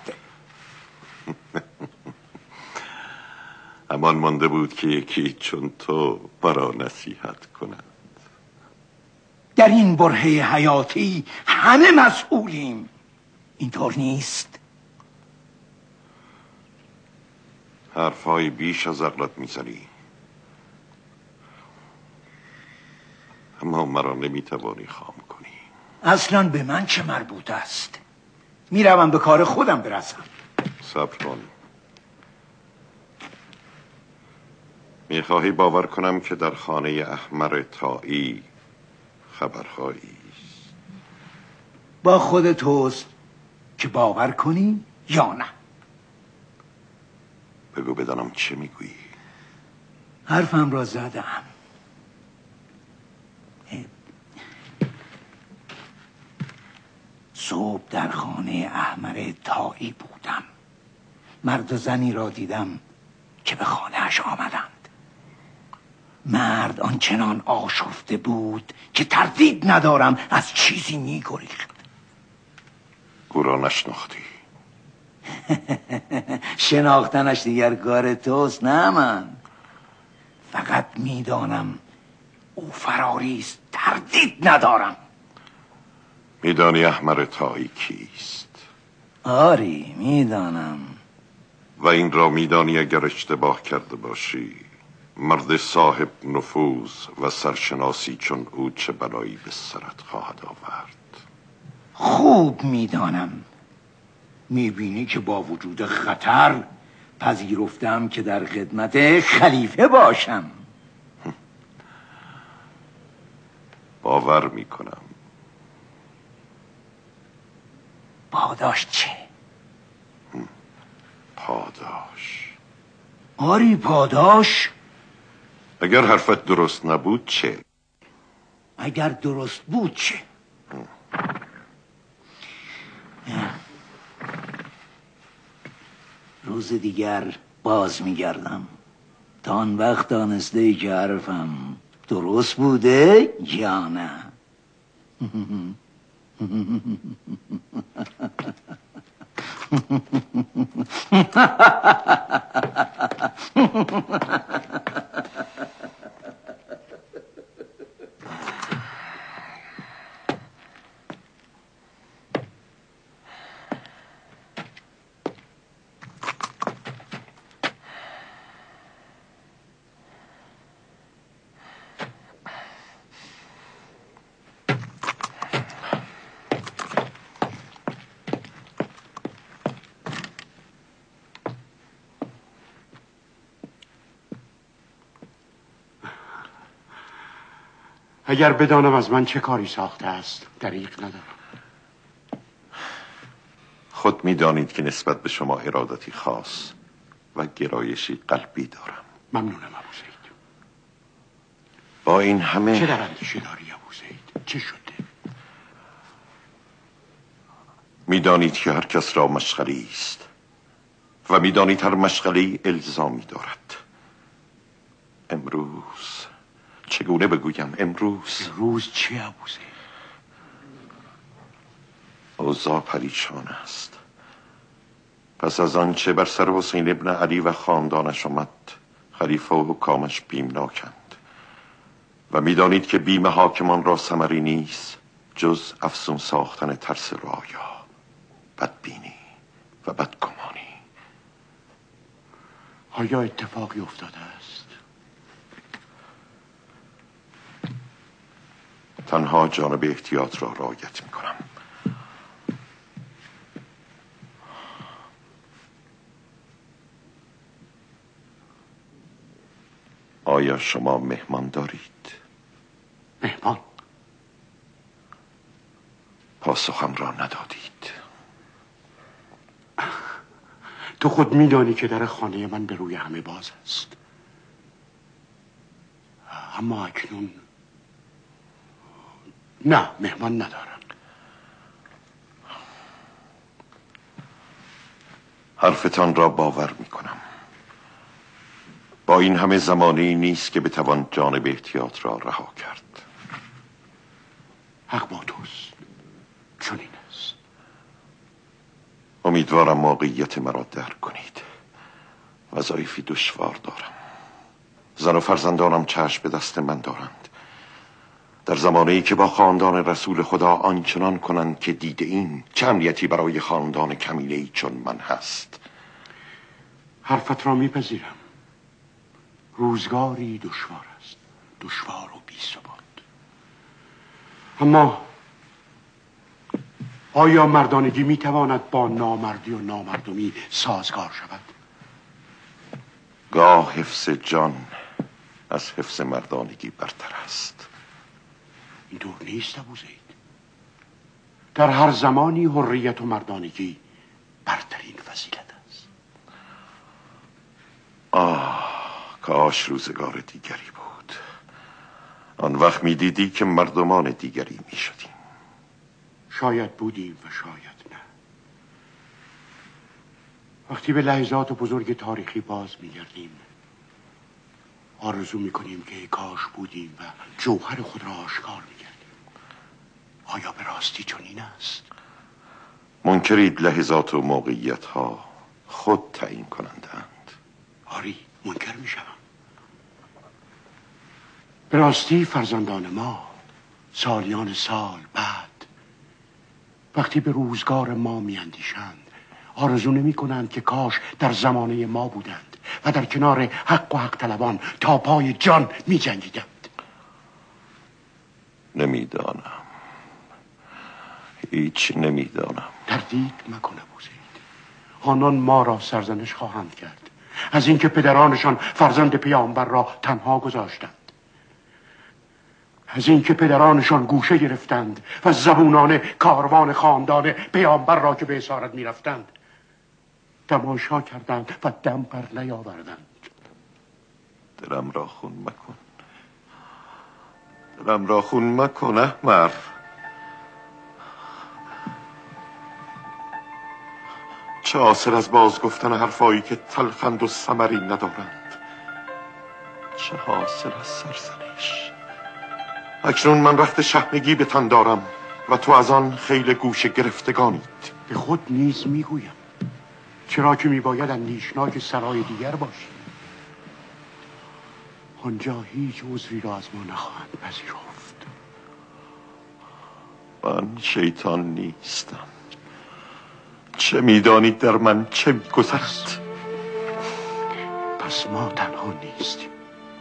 همان مانده بود که یکی چون تو مرا نصیحت کند. در این برهه حیاتی همه مسئولیم. اینطور نیست؟ حرفای بیش از عقلت میزنی، اما مرا نمیتوانی خام کنی. اصلا به من چه مربوط است؟ میروم به کار خودم برسم. صبر کن. میخواهی باور کنم که در خانه احمر طائی خبرهایی است؟ با خود توست که باور کنی یا نه. بگو بدانم چه میگویی. حرفم را زدم. صبح در خانه احمر تایی بودم. مرد و زنی را دیدم که به خانه‌اش آمدند. مرد آنچنان آشفته بود که تردید ندارم از چیزی می‌گریخت. او را نشناختی؟ شناختنش دیگر کار توست، نه من. فقط میدانم او فراری است، تردید ندارم. میدانی احمر تایی کیست؟ آری میدانم. و این را میدانی اگر اشتباه کرده باشی مرد صاحب نفوذ و سرشناسی چون او چه بلایی به سرت خواهد آورد؟ خوب میدانم. میبینی که با وجود خطر پذیرفتم که در خدمت خلیفه باشم. باور میکنم. پاداش چه؟ پاداش؟ آری پاداش. اگر حرفت درست نبود چه؟ اگر درست بود چه؟ روز دیگر باز میگردم تا آن وقت دانسته ای که حرفم درست بوده یا نه. اگر بدانم از من چه کاری ساخته است دریغ ندارم. خود میدانید که نسبت به شما ارادتی خاص و گرایشی قلبی دارم. ممنونم ابو زید. با این همه چه در اندیشه داری ابو زید؟ چه شده؟ میدانید که هر کس را مشغلی است و میدانید هر مشغلی الزامی دارد. امروز چگونه بگویم؟ امروز چه ابو زید؟ اوضاع پریشان است. پس از آنچه بر سر حسین ابن علی و خاندانش آمد خلیفه و حکامش بیمناکند و میدانید که بیم حاکمان را ثمری نیست جز افسون ساختن ترس رعایا، بدبینی و بدگمانی. آیا اتفاقی افتاده است؟ تنها جانب احتیاط را رعایت میکنم. آیا شما مهمان دارید؟ مهمان؟ پاسخم را ندادید. تو خود میدانی که در خانه من به روی همه باز است. اما اکنون نه، مهمان ندارم. حرفتان را باور میکنم. با این همه زمانی نیست که بتوان جانب احتیاط را رها کرد. حق با توست. چنین است. امیدوارم موقعیت مرا درک کنید. وظایفی دشوار دارم. زن و فرزندانم چشم به دست من دارند. در زمانه‌ای که با خاندان رسول خدا آنچنان کنند که دیده این چه امنیتی برای خاندان کمینه‌ای چون من هست. حرفت را میپذیرم. روزگاری دشوار است، دشوار و بی‌ثبات. اما آیا مردانگی میتواند با نامردی و نامردمی سازگار شود؟ گاه حفظ جان از حفظ مردانگی برتر است. اینطور نیست ابو زید. در هر زمانی حریت و مردانگی برترین فضیلت است. کاش روزگار دیگری بود. آن وقت میدیدی که مردمان دیگری میشدیم. شاید بودیم و شاید نه. وقتی به لحظات بزرگ تاریخی باز میگردیم آرزو میکنیم که کاش بودیم و جوهر خود را آشکار میکردیم. آیا به راستی چنین است؟ منکرید لحظات و موقعیت ها خود تعیین کنندند. آری، منکر میشم. به راستی فرزندان ما سالیان سال بعد وقتی به روزگار ما میاندیشند آرزو نمی کنند که کاش در زمانه ما بودند و در کنار حق و حق طلبان تا پای جان می جنگیدند. نمیدانم، هیچ نمیدانم. تردید مکن ابوزید. آنان ما را سرزنش خواهند کرد از اینکه پدرانشان فرزند پیامبر را تنها گذاشتند، از اینکه پدرانشان گوشه گرفتند و زبونان کاروان خاندان پیامبر را که به اسارت می رفتند تماشا کردند و دم بر نیاوردند. دلم را خون مکن، دلم را خون مکن احمر. چه حاصل از باز گفتن حرفایی که تلخند و ثمری ندارند؟ چه حاصل از سرزنش؟ اکنون من رخت شحنگی به تن دارم و تو از آن خیل گوشه گرفتگانید. به خود نیز میگویم چرا که میباید اندیشناک سرای دیگر باشی. آنجا هیچ عذری را از ما نخواهند پذیرفت. من شیطان نیستم. چه میدانید در من چه میگذرد؟ پس ما تنها نیستیم.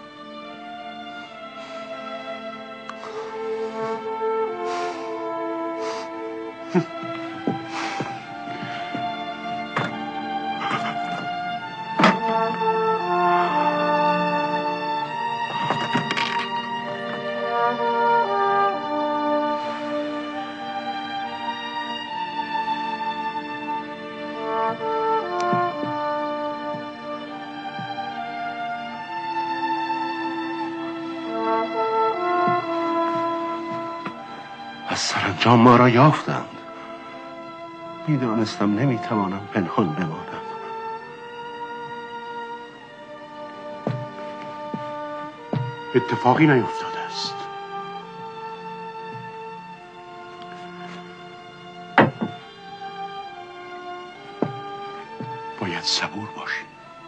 سرانجام ما را یافتند. میدانستم نمیتوانم پنهان بمانم. اتفاقی نیفتاده است. باید صبور باشی.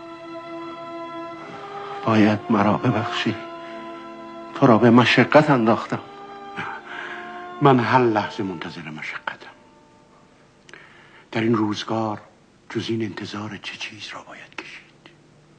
باید مرا ببخشی. تو را به مشقت انداختم. من هر لحظه منتظر مشقتم. در این روزگار جز این انتظار چه چیز را باید کشید؟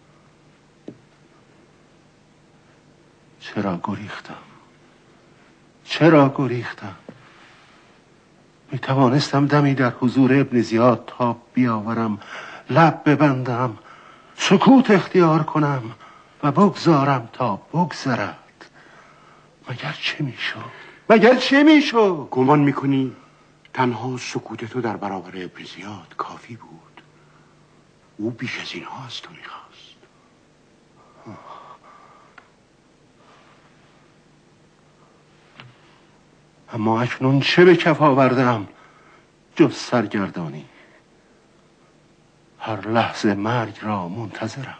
چرا گریختم؟ چرا گریختم؟ می توانستم دمی در حضور ابن زیاد تا بیاورم، لب ببندم، سکوت اختیار کنم و بگذارم تا بگذرد. مگر چه می شد؟ مگر چه میشو؟ گمان میکنی تنها سکوت تو در برابر ابن زیاد کافی بود؟ او بیش از اینها از تو میخواست. اما اکنون چه به کف آوردم جز سرگردانی؟ هر لحظه مرگ را منتظرم.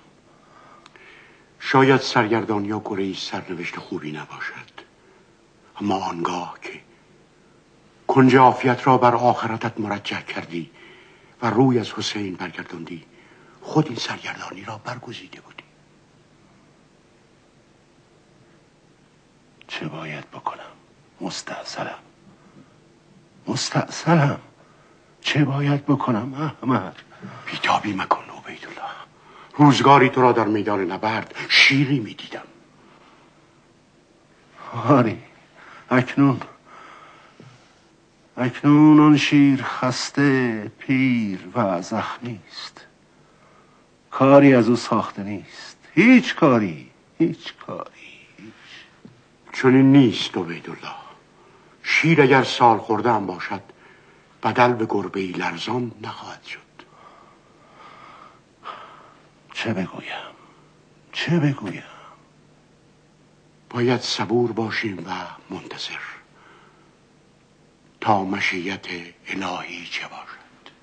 شاید سرگردانی یا گریز سرنوشت خوبی نباشد، اما آنگاه که کنج عافیت را بر آخرتت مرجع کردی و روی از حسین برگرداندی خود این سرگردانی را برگزیده بودی. چه باید بکنم؟ مستعسلم. چه باید بکنم احمد؟ بیتابی مکن عبیدالله. روزگاری تو را در میدان نبرد شیری میدیدم. آری، اکنون آن شیر خسته، پیر و زخمی است. کاری از او ساخته نیست. هیچ کاری. چنین نیست عبیدالله. شیر اگر سال خورده هم باشد بدل به گربه‌ای لرزان نخواهد شد. چه بگویم؟ باید صبور باشیم و منتظر. تا مشیت الهی چه باشد.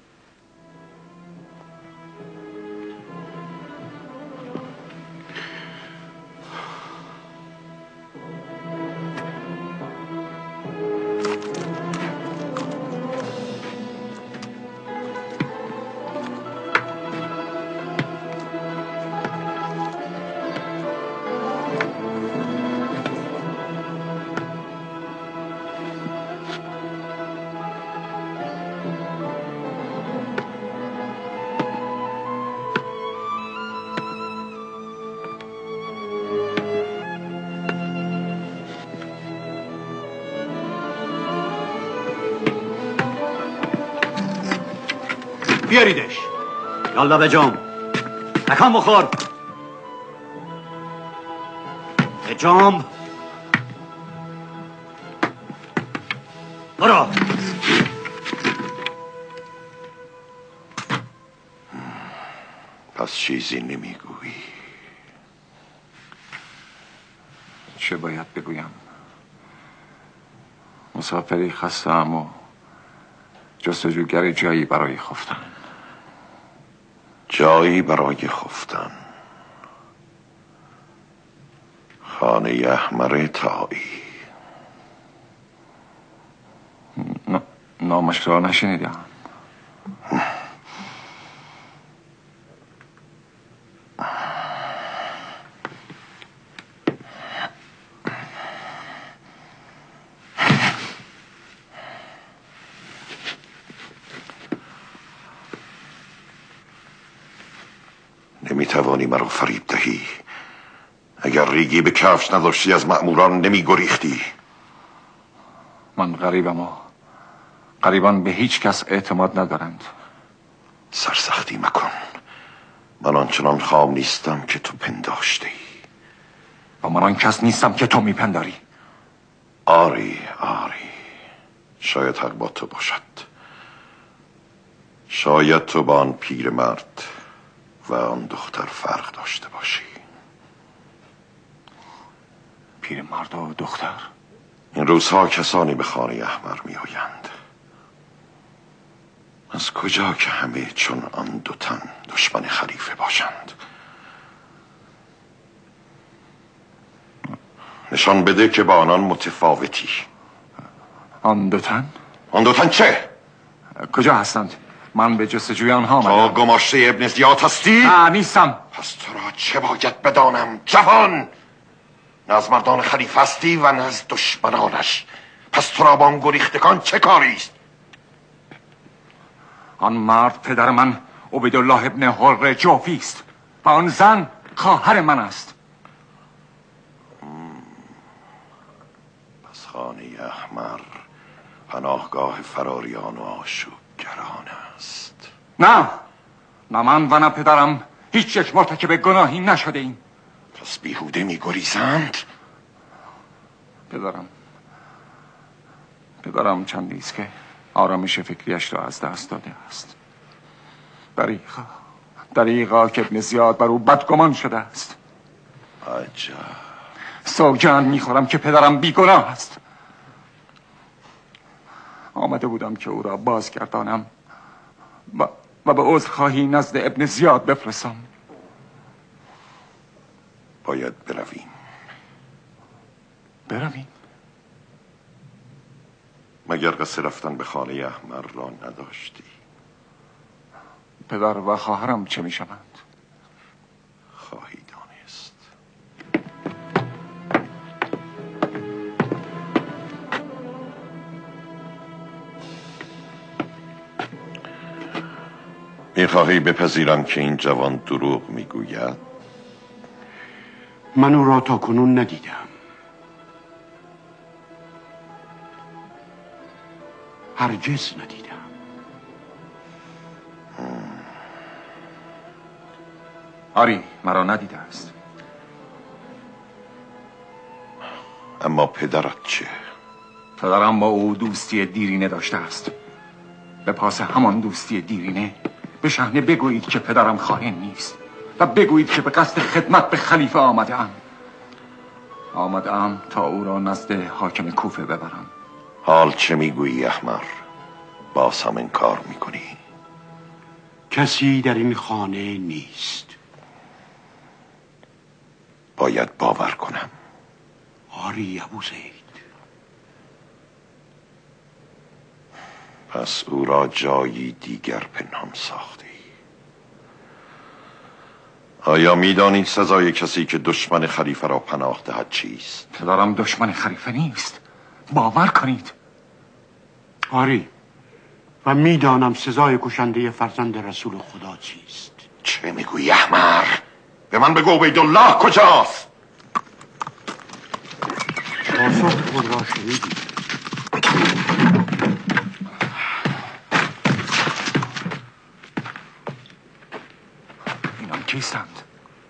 بیاریدش. یالا به جام. تکان بخور. به جام. برو. پس چیزی نمیگویی؟ چه باید بگویم؟ مسافری خسته‌ام و جستجوگر جایی برای خفتن. جایی برای خفتن؟ خانه احمر تایی. نامش را نشنیدم. نمیتوانی مرا فریب دهی. اگر ریگی به کفش نداشتی از مأموران نمی گریختی. من غریبم و غریبان به هیچ کس اعتماد ندارند. سرسختی مکن. من آنچنان خام نیستم که تو پنداشتی. و من آن کس نیستم که تو میپنداری. آری شاید حق با تو باشد. شاید تو با آن پیرمرد و آن دختر فرق داشته باشی. پیرمرد و دختر؟ این روزها کسانی به خانه احمر می آیند. از کجا که همه چون آن دو تن دشمن خلیفه باشند؟ نشان بده که با آنان متفاوتی. آن دو تن؟ آن دو تن چه؟ کجا هستند؟ من به جستجوی آنها آمدم. تا گماشته ابن زیاد هستی؟ نه نیستم. پس تو را چه باید بدانم جوان؟ نه از مردان خلیفه هستی و نه از دشمنانش. پس تو را با آن گریختگان چه کاری است؟ آن مرد پدر من عبیدالله ابن حر جوفی است و آن زن خواهر من است. پس خانه احمر پناهگاه فراریان و آشوبگران است. نه من و نه پدرم هیچ یک مرتکب گناهی نشده ایم. پس بیهوده می‌گریزند؟ پدرم چندی است که آرامش فکریش را از دست داده است. دریغا که ابن زیاد بر او بدگمان شده است. عجب. سوگند میخورم که پدرم بیگناه است. آمده بودم که او را بازگردانم و به عذرخواهی نزد ابن زیاد بفرستم. باید برویم. مگر قصد رفتن به خانه احمر را نداشتی؟ پدر و خواهرم چه میشوند؟ خواهی دانست. میخواهی بپذیرم که این جوان دروغ میگوید؟ من او را تا کنون ندیدم. هرگز ندیدم. آری مرا ندیده است. اما پدرت چه؟ پدرم با او دوستی دیرینه داشته است. به پاس همان دوستی دیرینه به شأن بگویید که پدرم خائن نیست و بگویید که به قصد خدمت به خلیفه آمده ام تا او را نزد حاکم کوفه ببرم. حال چه میگویی احمر؟ باز هم انکار میکنی؟ کسی در این خانه نیست. باید باور کنم. آری ابوزید. پس او را جایی دیگر پنهان ساختی. آیا میدانید سزای کسی که دشمن خلیفه را پناه دهد چیست؟ پدرم دشمن خلیفه نیست، باور کنید. آری، و میدانم سزای کشنده فرزند رسول خدا چیست. چه میگویی احمر؟ به من بگو عبیدالله کجاست؟ پاسخ خود را شنیدی. اینان کیستند؟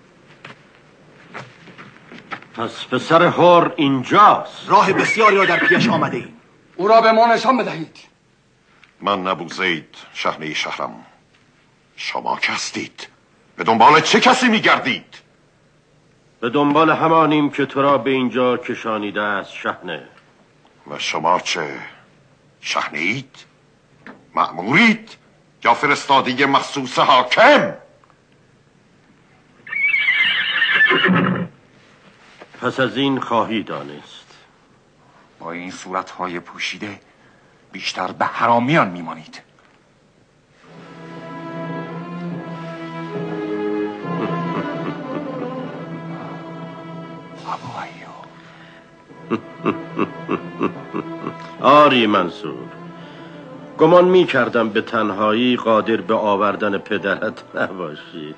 پس پسر هور اینجاست. راه بسیاری را در پیش آمده ایم. او را به ما نشان بدهید. من ابوزید شحنه شهرم. شما که هستید؟ به دنبال چه کسی میگردید؟ به دنبال همانیم که تو را به اینجا کشانیده است شحنه. و شما چه؟ شحنه اید؟ مأمورید؟ یا فرستادی مخصوص حاکم؟ پس از این خواهی دانست. با این صورتهای پوشیده بیشتر به حرامیان میمانید. ابو ایوب. آری منصور، گمان می کردم به تنهایی قادر به آوردن پدرت نباشی.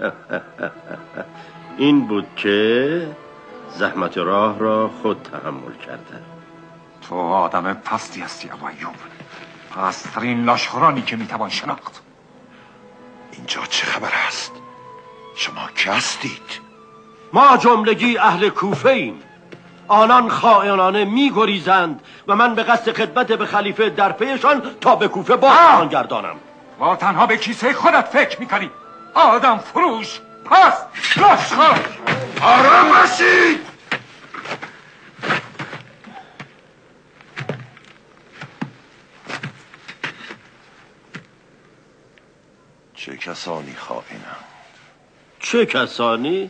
این بود که زحمت راه را خود تحمل کرده. تو آدم پستی هستی ابو ایوب، پست‌ترین لاشخورانی که میتوان شناخت. اینجا چه خبر است؟ شما که هستید؟ ما جملگی اهل کوفه ایم. آنان خائنانه می‌گریزند و من به قصد خدمت به خلیفه در پیشان تا به کوفه بازشان گردانم. ما تنها به کیسه خودت فکر میکنی، آدم فروش. پس لاشخور آرام باشید. چه کسانی خائنند؟ چه کسانی؟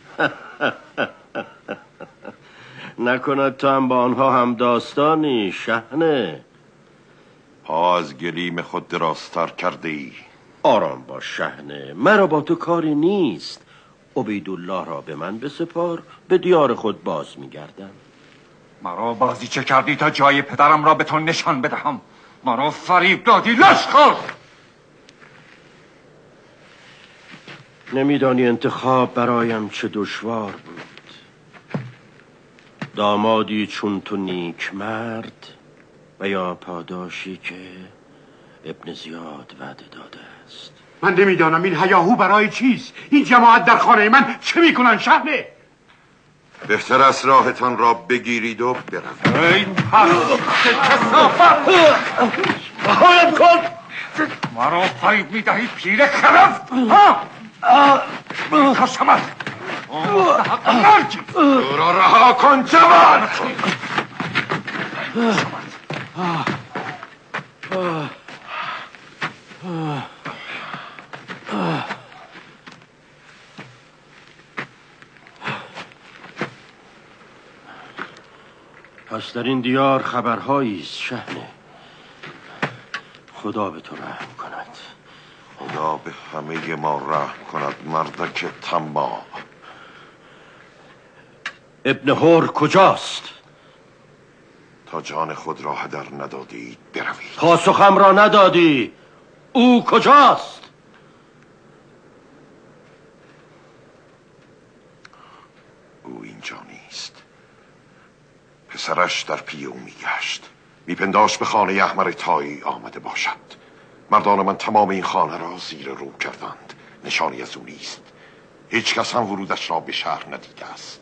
نکند تو هم با آنها هم داستانی شحنه؟ پا از گلیم خود دراستر کرده ای. آرام باش شحنه، مرا با تو کاری نیست. عبیدالله را به من بسپار، به دیار خود باز میگردم. مرا بازی چه کردی تا جای پدرم را به تو نشان بدهم؟ مرا فریب دادی لشخور. نمیدانی انتخاب برایم چه دشوار بود. دامادی چون تو نیک مرد و یا پاداشی که ابن زیاد وعده داده است. من نمیدانم این هیاهو برای چیست؟ این جماعت در خانه من چه میکنن شحنه؟ بهتر است راهتان را بگیرید و بروید. این پس کثافت هایم کن. مرا فریب میدهید پیر خرف. کشمت مستحق مرگی. او را رها کن جوان. پس در این دیار خبرهایی است شحنه. خدا به تو رحم کند. خدا به همه ما رحم کند مردک طماع. ابن هور کجاست؟ تا جان خود را هدر ندادید بروید. پاسخم را ندادی. او کجاست؟ او اینجا نیست. پسرش در پی او میگشت. میپنداشت به خانه احمر تایی آمده باشد. مردان من تمام این خانه را زیر رو کردند. نشانی از او نیست. هیچ کس هم ورودش را به شهر ندیده است.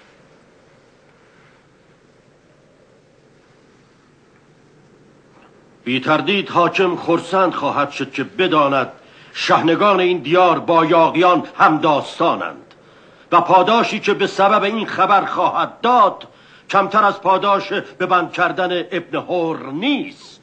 بی تردید حاکم خرسند خواهد شد که بداند شحنگان این دیار با یاغیان هم داستانند و پاداشی که به سبب این خبر خواهد داد کمتر از پاداش به بند کردن ابن حر نیست.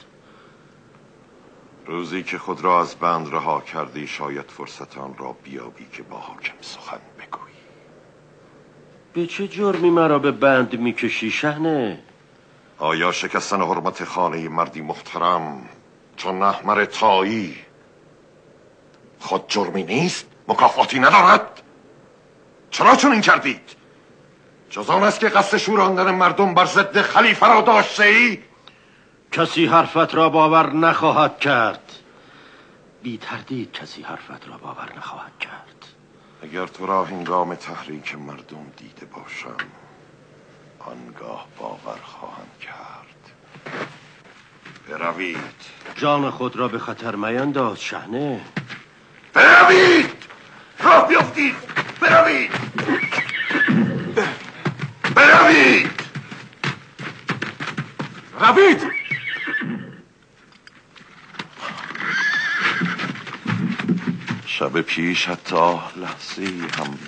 روزی که خود را از بند رها کردی شاید فرصت آن را بیابی که با حاکم سخن بگویی. به چه جرمی مرا به بند میکشی شهنه؟ آیا شکستن حرمت خانه مردی محترم چون احمر تایی خود جرمی نیست؟ مکافاتی ندارد؟ چرا چون این کردید؟ جز آن است که قصد شوراندن مردم بر ضد خلیفه را داشته ای؟ کسی حرفت را باور نخواهد کرد. بی تردید کسی حرفت را باور نخواهد کرد. اگر تو را هنگام تحریک مردم دیده باشم آنگاه باور خواهم کرد. بروید. جان خود را به خطر مینداز شهنه. بروید. راه بیفتید. بروید. بروید. روید. شب پیش حتی لحظه‌ای هم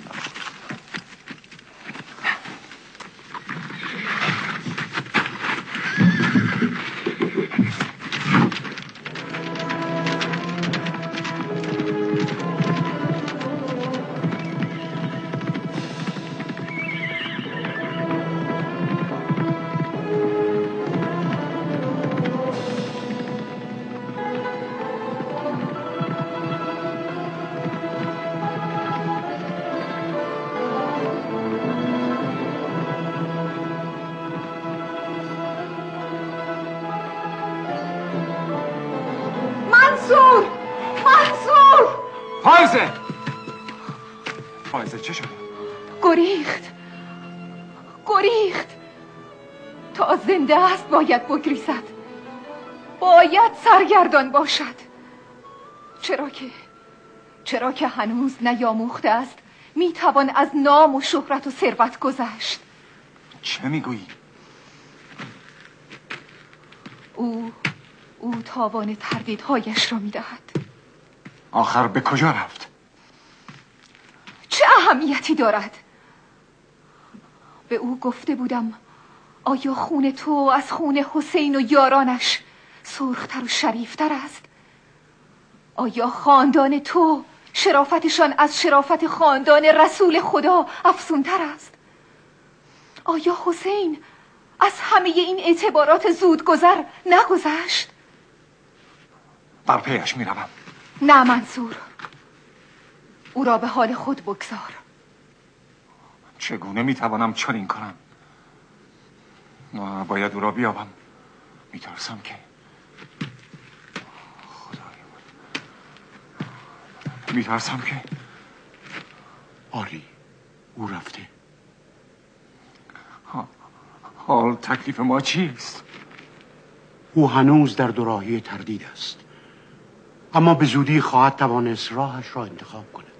فائزه چه شده؟ گریخت تا زنده است باید بگریزد، باید سرگردان باشد. چرا که هنوز نیاموخته است میتوان از نام و شهرت و ثروت گذشت. چه میگویی؟ او تاوان تردیدهایش را میدهد. آخر به کجا رفت؟ چه اهمیتی دارد؟ به او گفته بودم آیا خون تو از خون حسین و یارانش سرختر و شریفتر است؟ آیا خاندان تو شرافتشان از شرافت خاندان رسول خدا افزونتر است؟ آیا حسین از همه این اعتبارات زودگذر نگذشت؟ بر پیش میروم. نه منصور، او را به حال خود بگذار. چگونه میتوانم چنین کنم؟ باید او را بیابم. میترسم که آری، او رفته. حال تکلیف ما چیست؟ او هنوز در دوراهی تردید است، اما به زودی خواهد توانست راهش را انتخاب کند.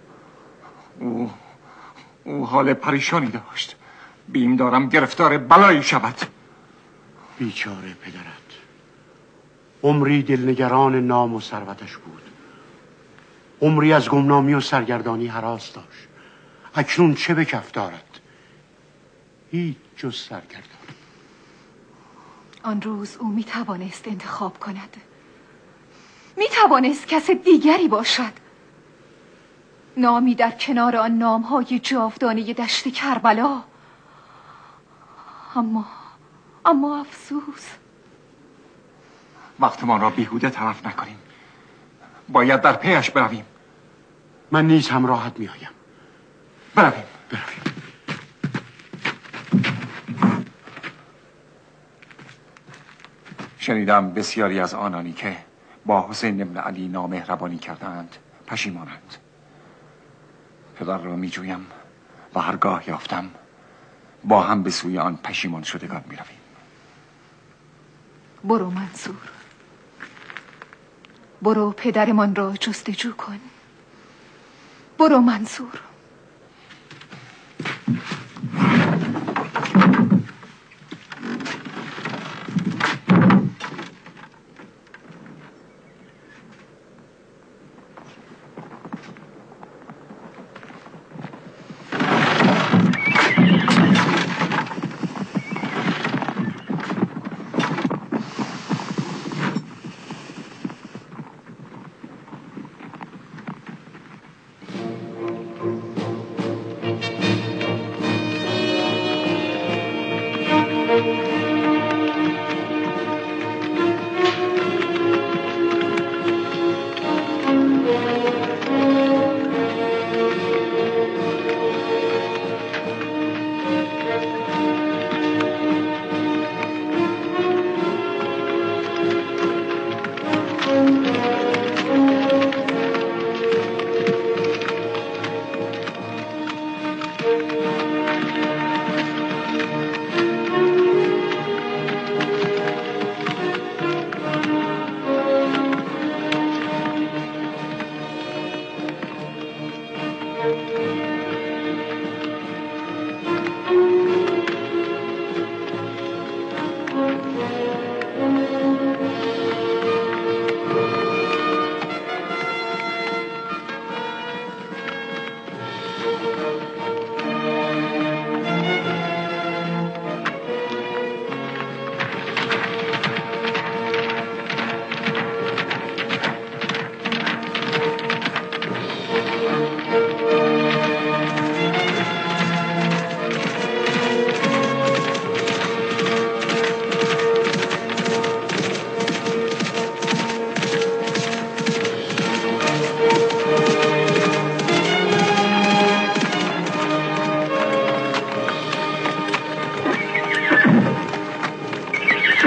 او حال پریشانی داشت. بیم دارم گرفتار بلایی شود. بیچاره پدرت عمری دلنگران نام و ثروتش بود، عمری از گمنامی و سرگردانی هراس داشت. اکنون چه به کف دارد؟ هیچ جز سرگردانی. آن روز او میتوانست انتخاب کند، میتوانست کس دیگری باشد، نامی در کنار آن نامهای جاودانه دشت کربلا. اما افسوس. وقتمان را بیهوده تلف نکنیم. باید در پیش برویم. من نیز همراهت میآیم. برویم. شنیدم بسیاری از آنانی که با حسین ابن علی نامهربانی کردند پشیمانند. پدر را می جویم و هرگاه یافتم با هم به سوی آن پشیمان شدگان می رویم. برو منصور، برو پدرمان را جستجو کن. برو منصور.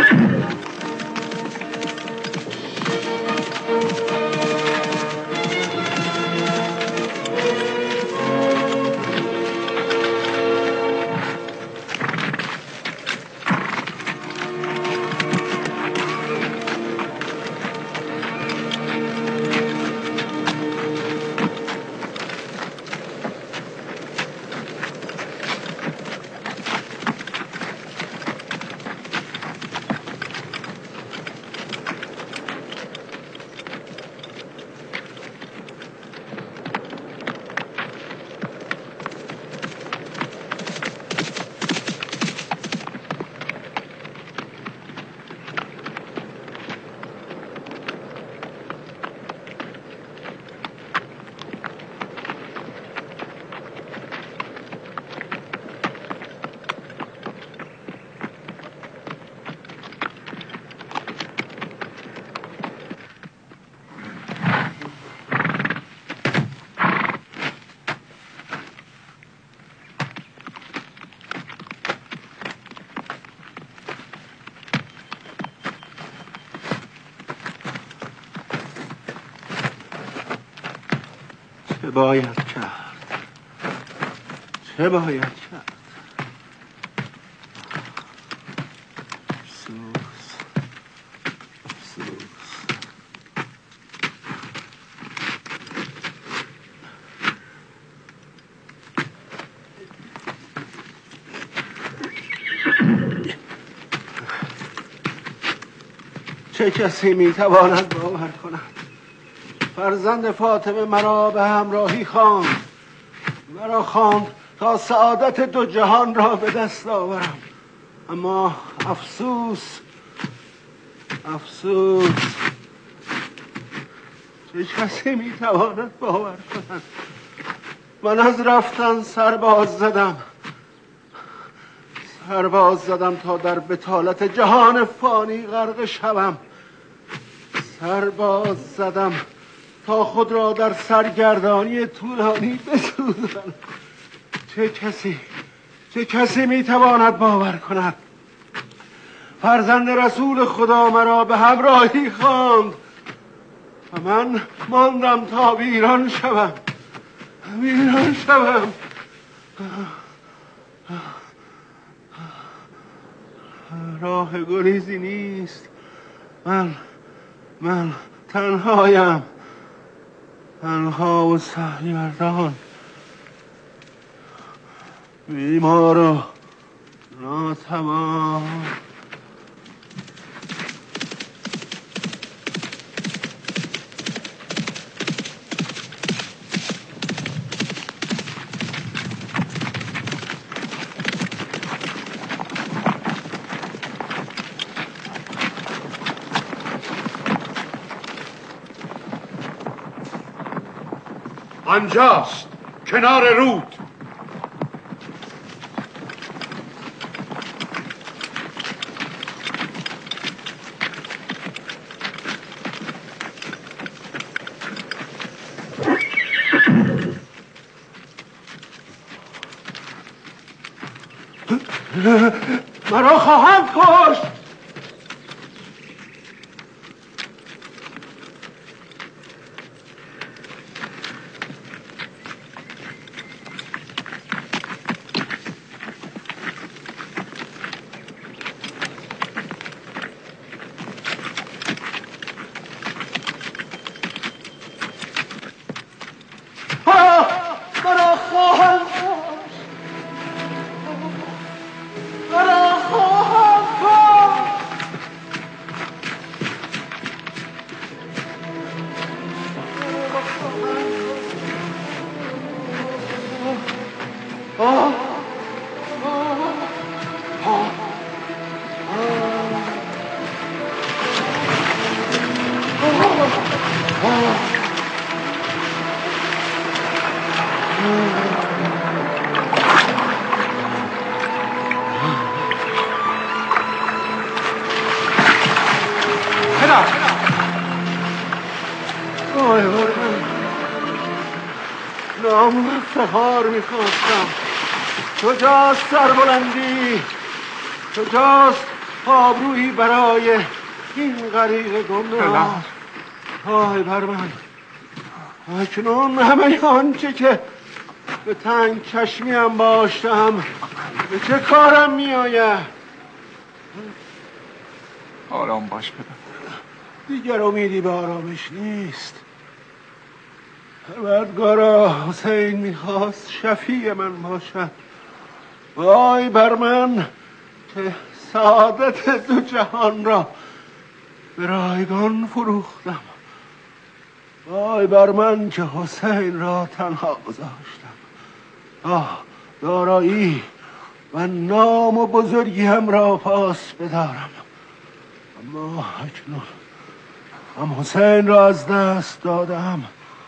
چه باید کرد؟ چه باید کرد؟ افسوس، افسوس. چه کسی میتواند باور کند فرزند فاطمه مرا به همراهی خواند، مرا خواند تا سعادت دو جهان را به دست آورم. اما افسوس، افسوس. چه کسی میتواند باور کند من از رفتن سرباز زدم تا در بطالت جهان فانی غرق شوم. سرباز زدم تا خود را در سرگردانی طولانی بسوزانم. چه کسی میتواند باور کند فرزند رسول خدا مرا به همراهی خواند و من ماندم تا ویران شوم. راه گریزی نیست. من تنهایم، تنها و سرگردان، بیمار و ناتوان. آنجاست کنار رود. مرا خواهند کشت. نام و افتخار میخواستم. کجاست سربلندی؟ کجاست آبرویی برای این غریق گناه. آی بر من، اکنون همه آنچه که به تنگ چشمیم باشتم به چه کارم می آید؟ آرام باش پدر. دیگر امیدی به آرامش نیست. پروردگارا، حسین میخواست شفیع من باشد. وای بر من که سعادت دو جهان را به رایگان فروختم. وای بر من که حسین را تنها گذاشتم. دارایی و نام و بزرگیم را پاس بدارم، اما اکنون هم حسین را از دست دادم،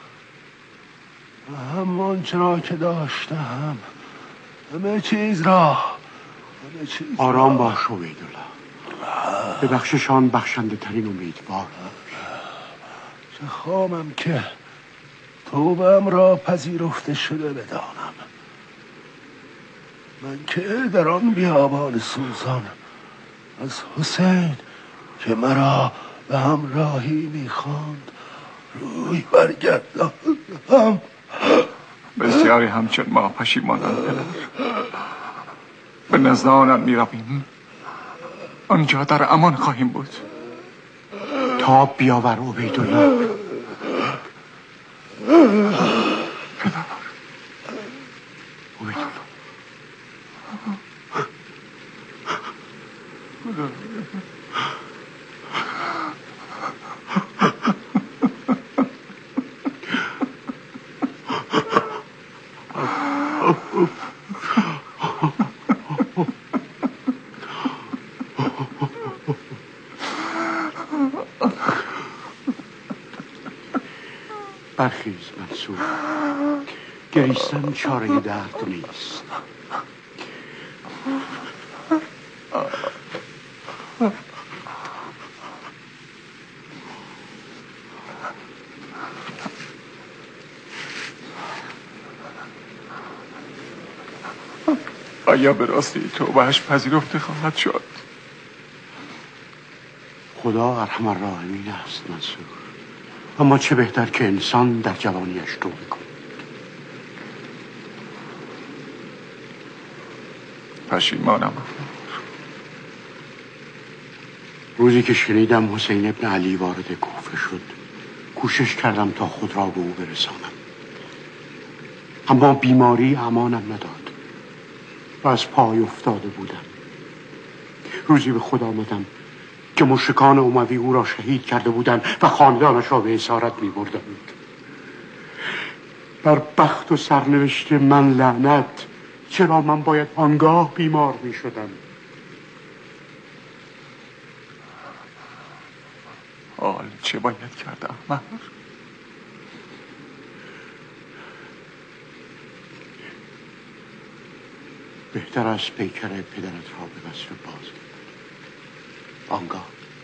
هم آنچه را که داشتم، همه چیز را. آرام باش عبیدالله. به بخششان بخشنده ترین امیدوار. چه خامم که توبم را پذیرفته شده بدانم. من که در آن بیابان سوزان از حسین که مرا به همراهی میخواند روی برگرداندم. بسیاری همچون ما پشیمانند پدر. به نزد آنان میرویم، آنجا در امان خواهیم بود. تاب بیاور عبیدالله. پدر عبیدالله. برخیز منصور، گریستن چاره درد نیست. آیا به راستی توبهش پذیرفته خواهد شد؟ خدا ارحم الراحمین است منصور، اما چه بهتر که انسان در جوانیش توبه کند. پشیمانم. روزی که شنیدم حسین ابن علی وارد کوفه شد، کوشش کردم تا خود را به او برسانم، اما بیماری امانم نداد و از پای افتاده بودم. روزی به خود آمدم که مشرکان اموی او را شهید کرده بودند و خاندانش را به اسارت می بردند. بر بخت و سرنوشت من لعنت. چرا من باید آنگاه بیمار می شدم؟ حال چه باید کرد احمد؟ بهتر است پیکر پدرت را به بصره باز کرد. آنگاه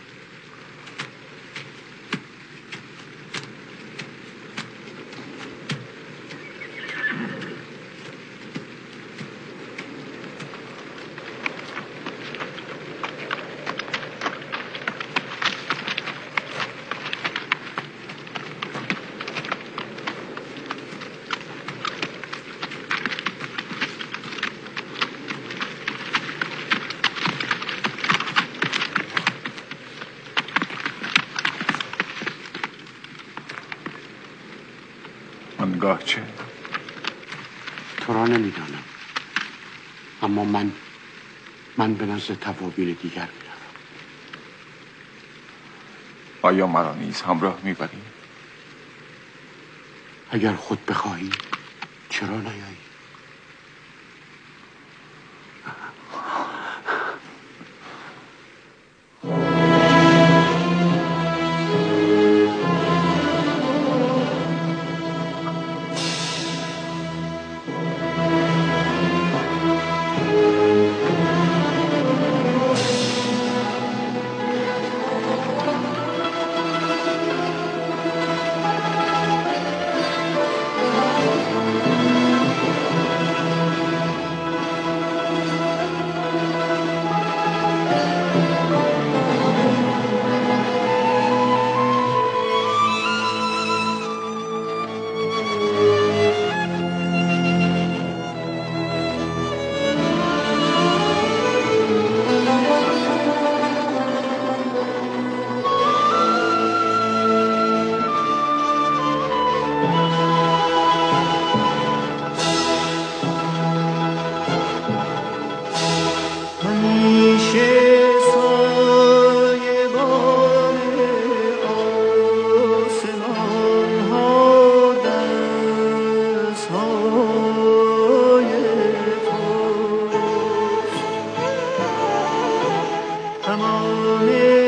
آنگاه چه؟ تو را نمیدانم، اما من به نزد توابین دیگر میروم. آیا مرا نیز همراه میبری؟ اگر خود بخواهی چرا نیایی؟ تمام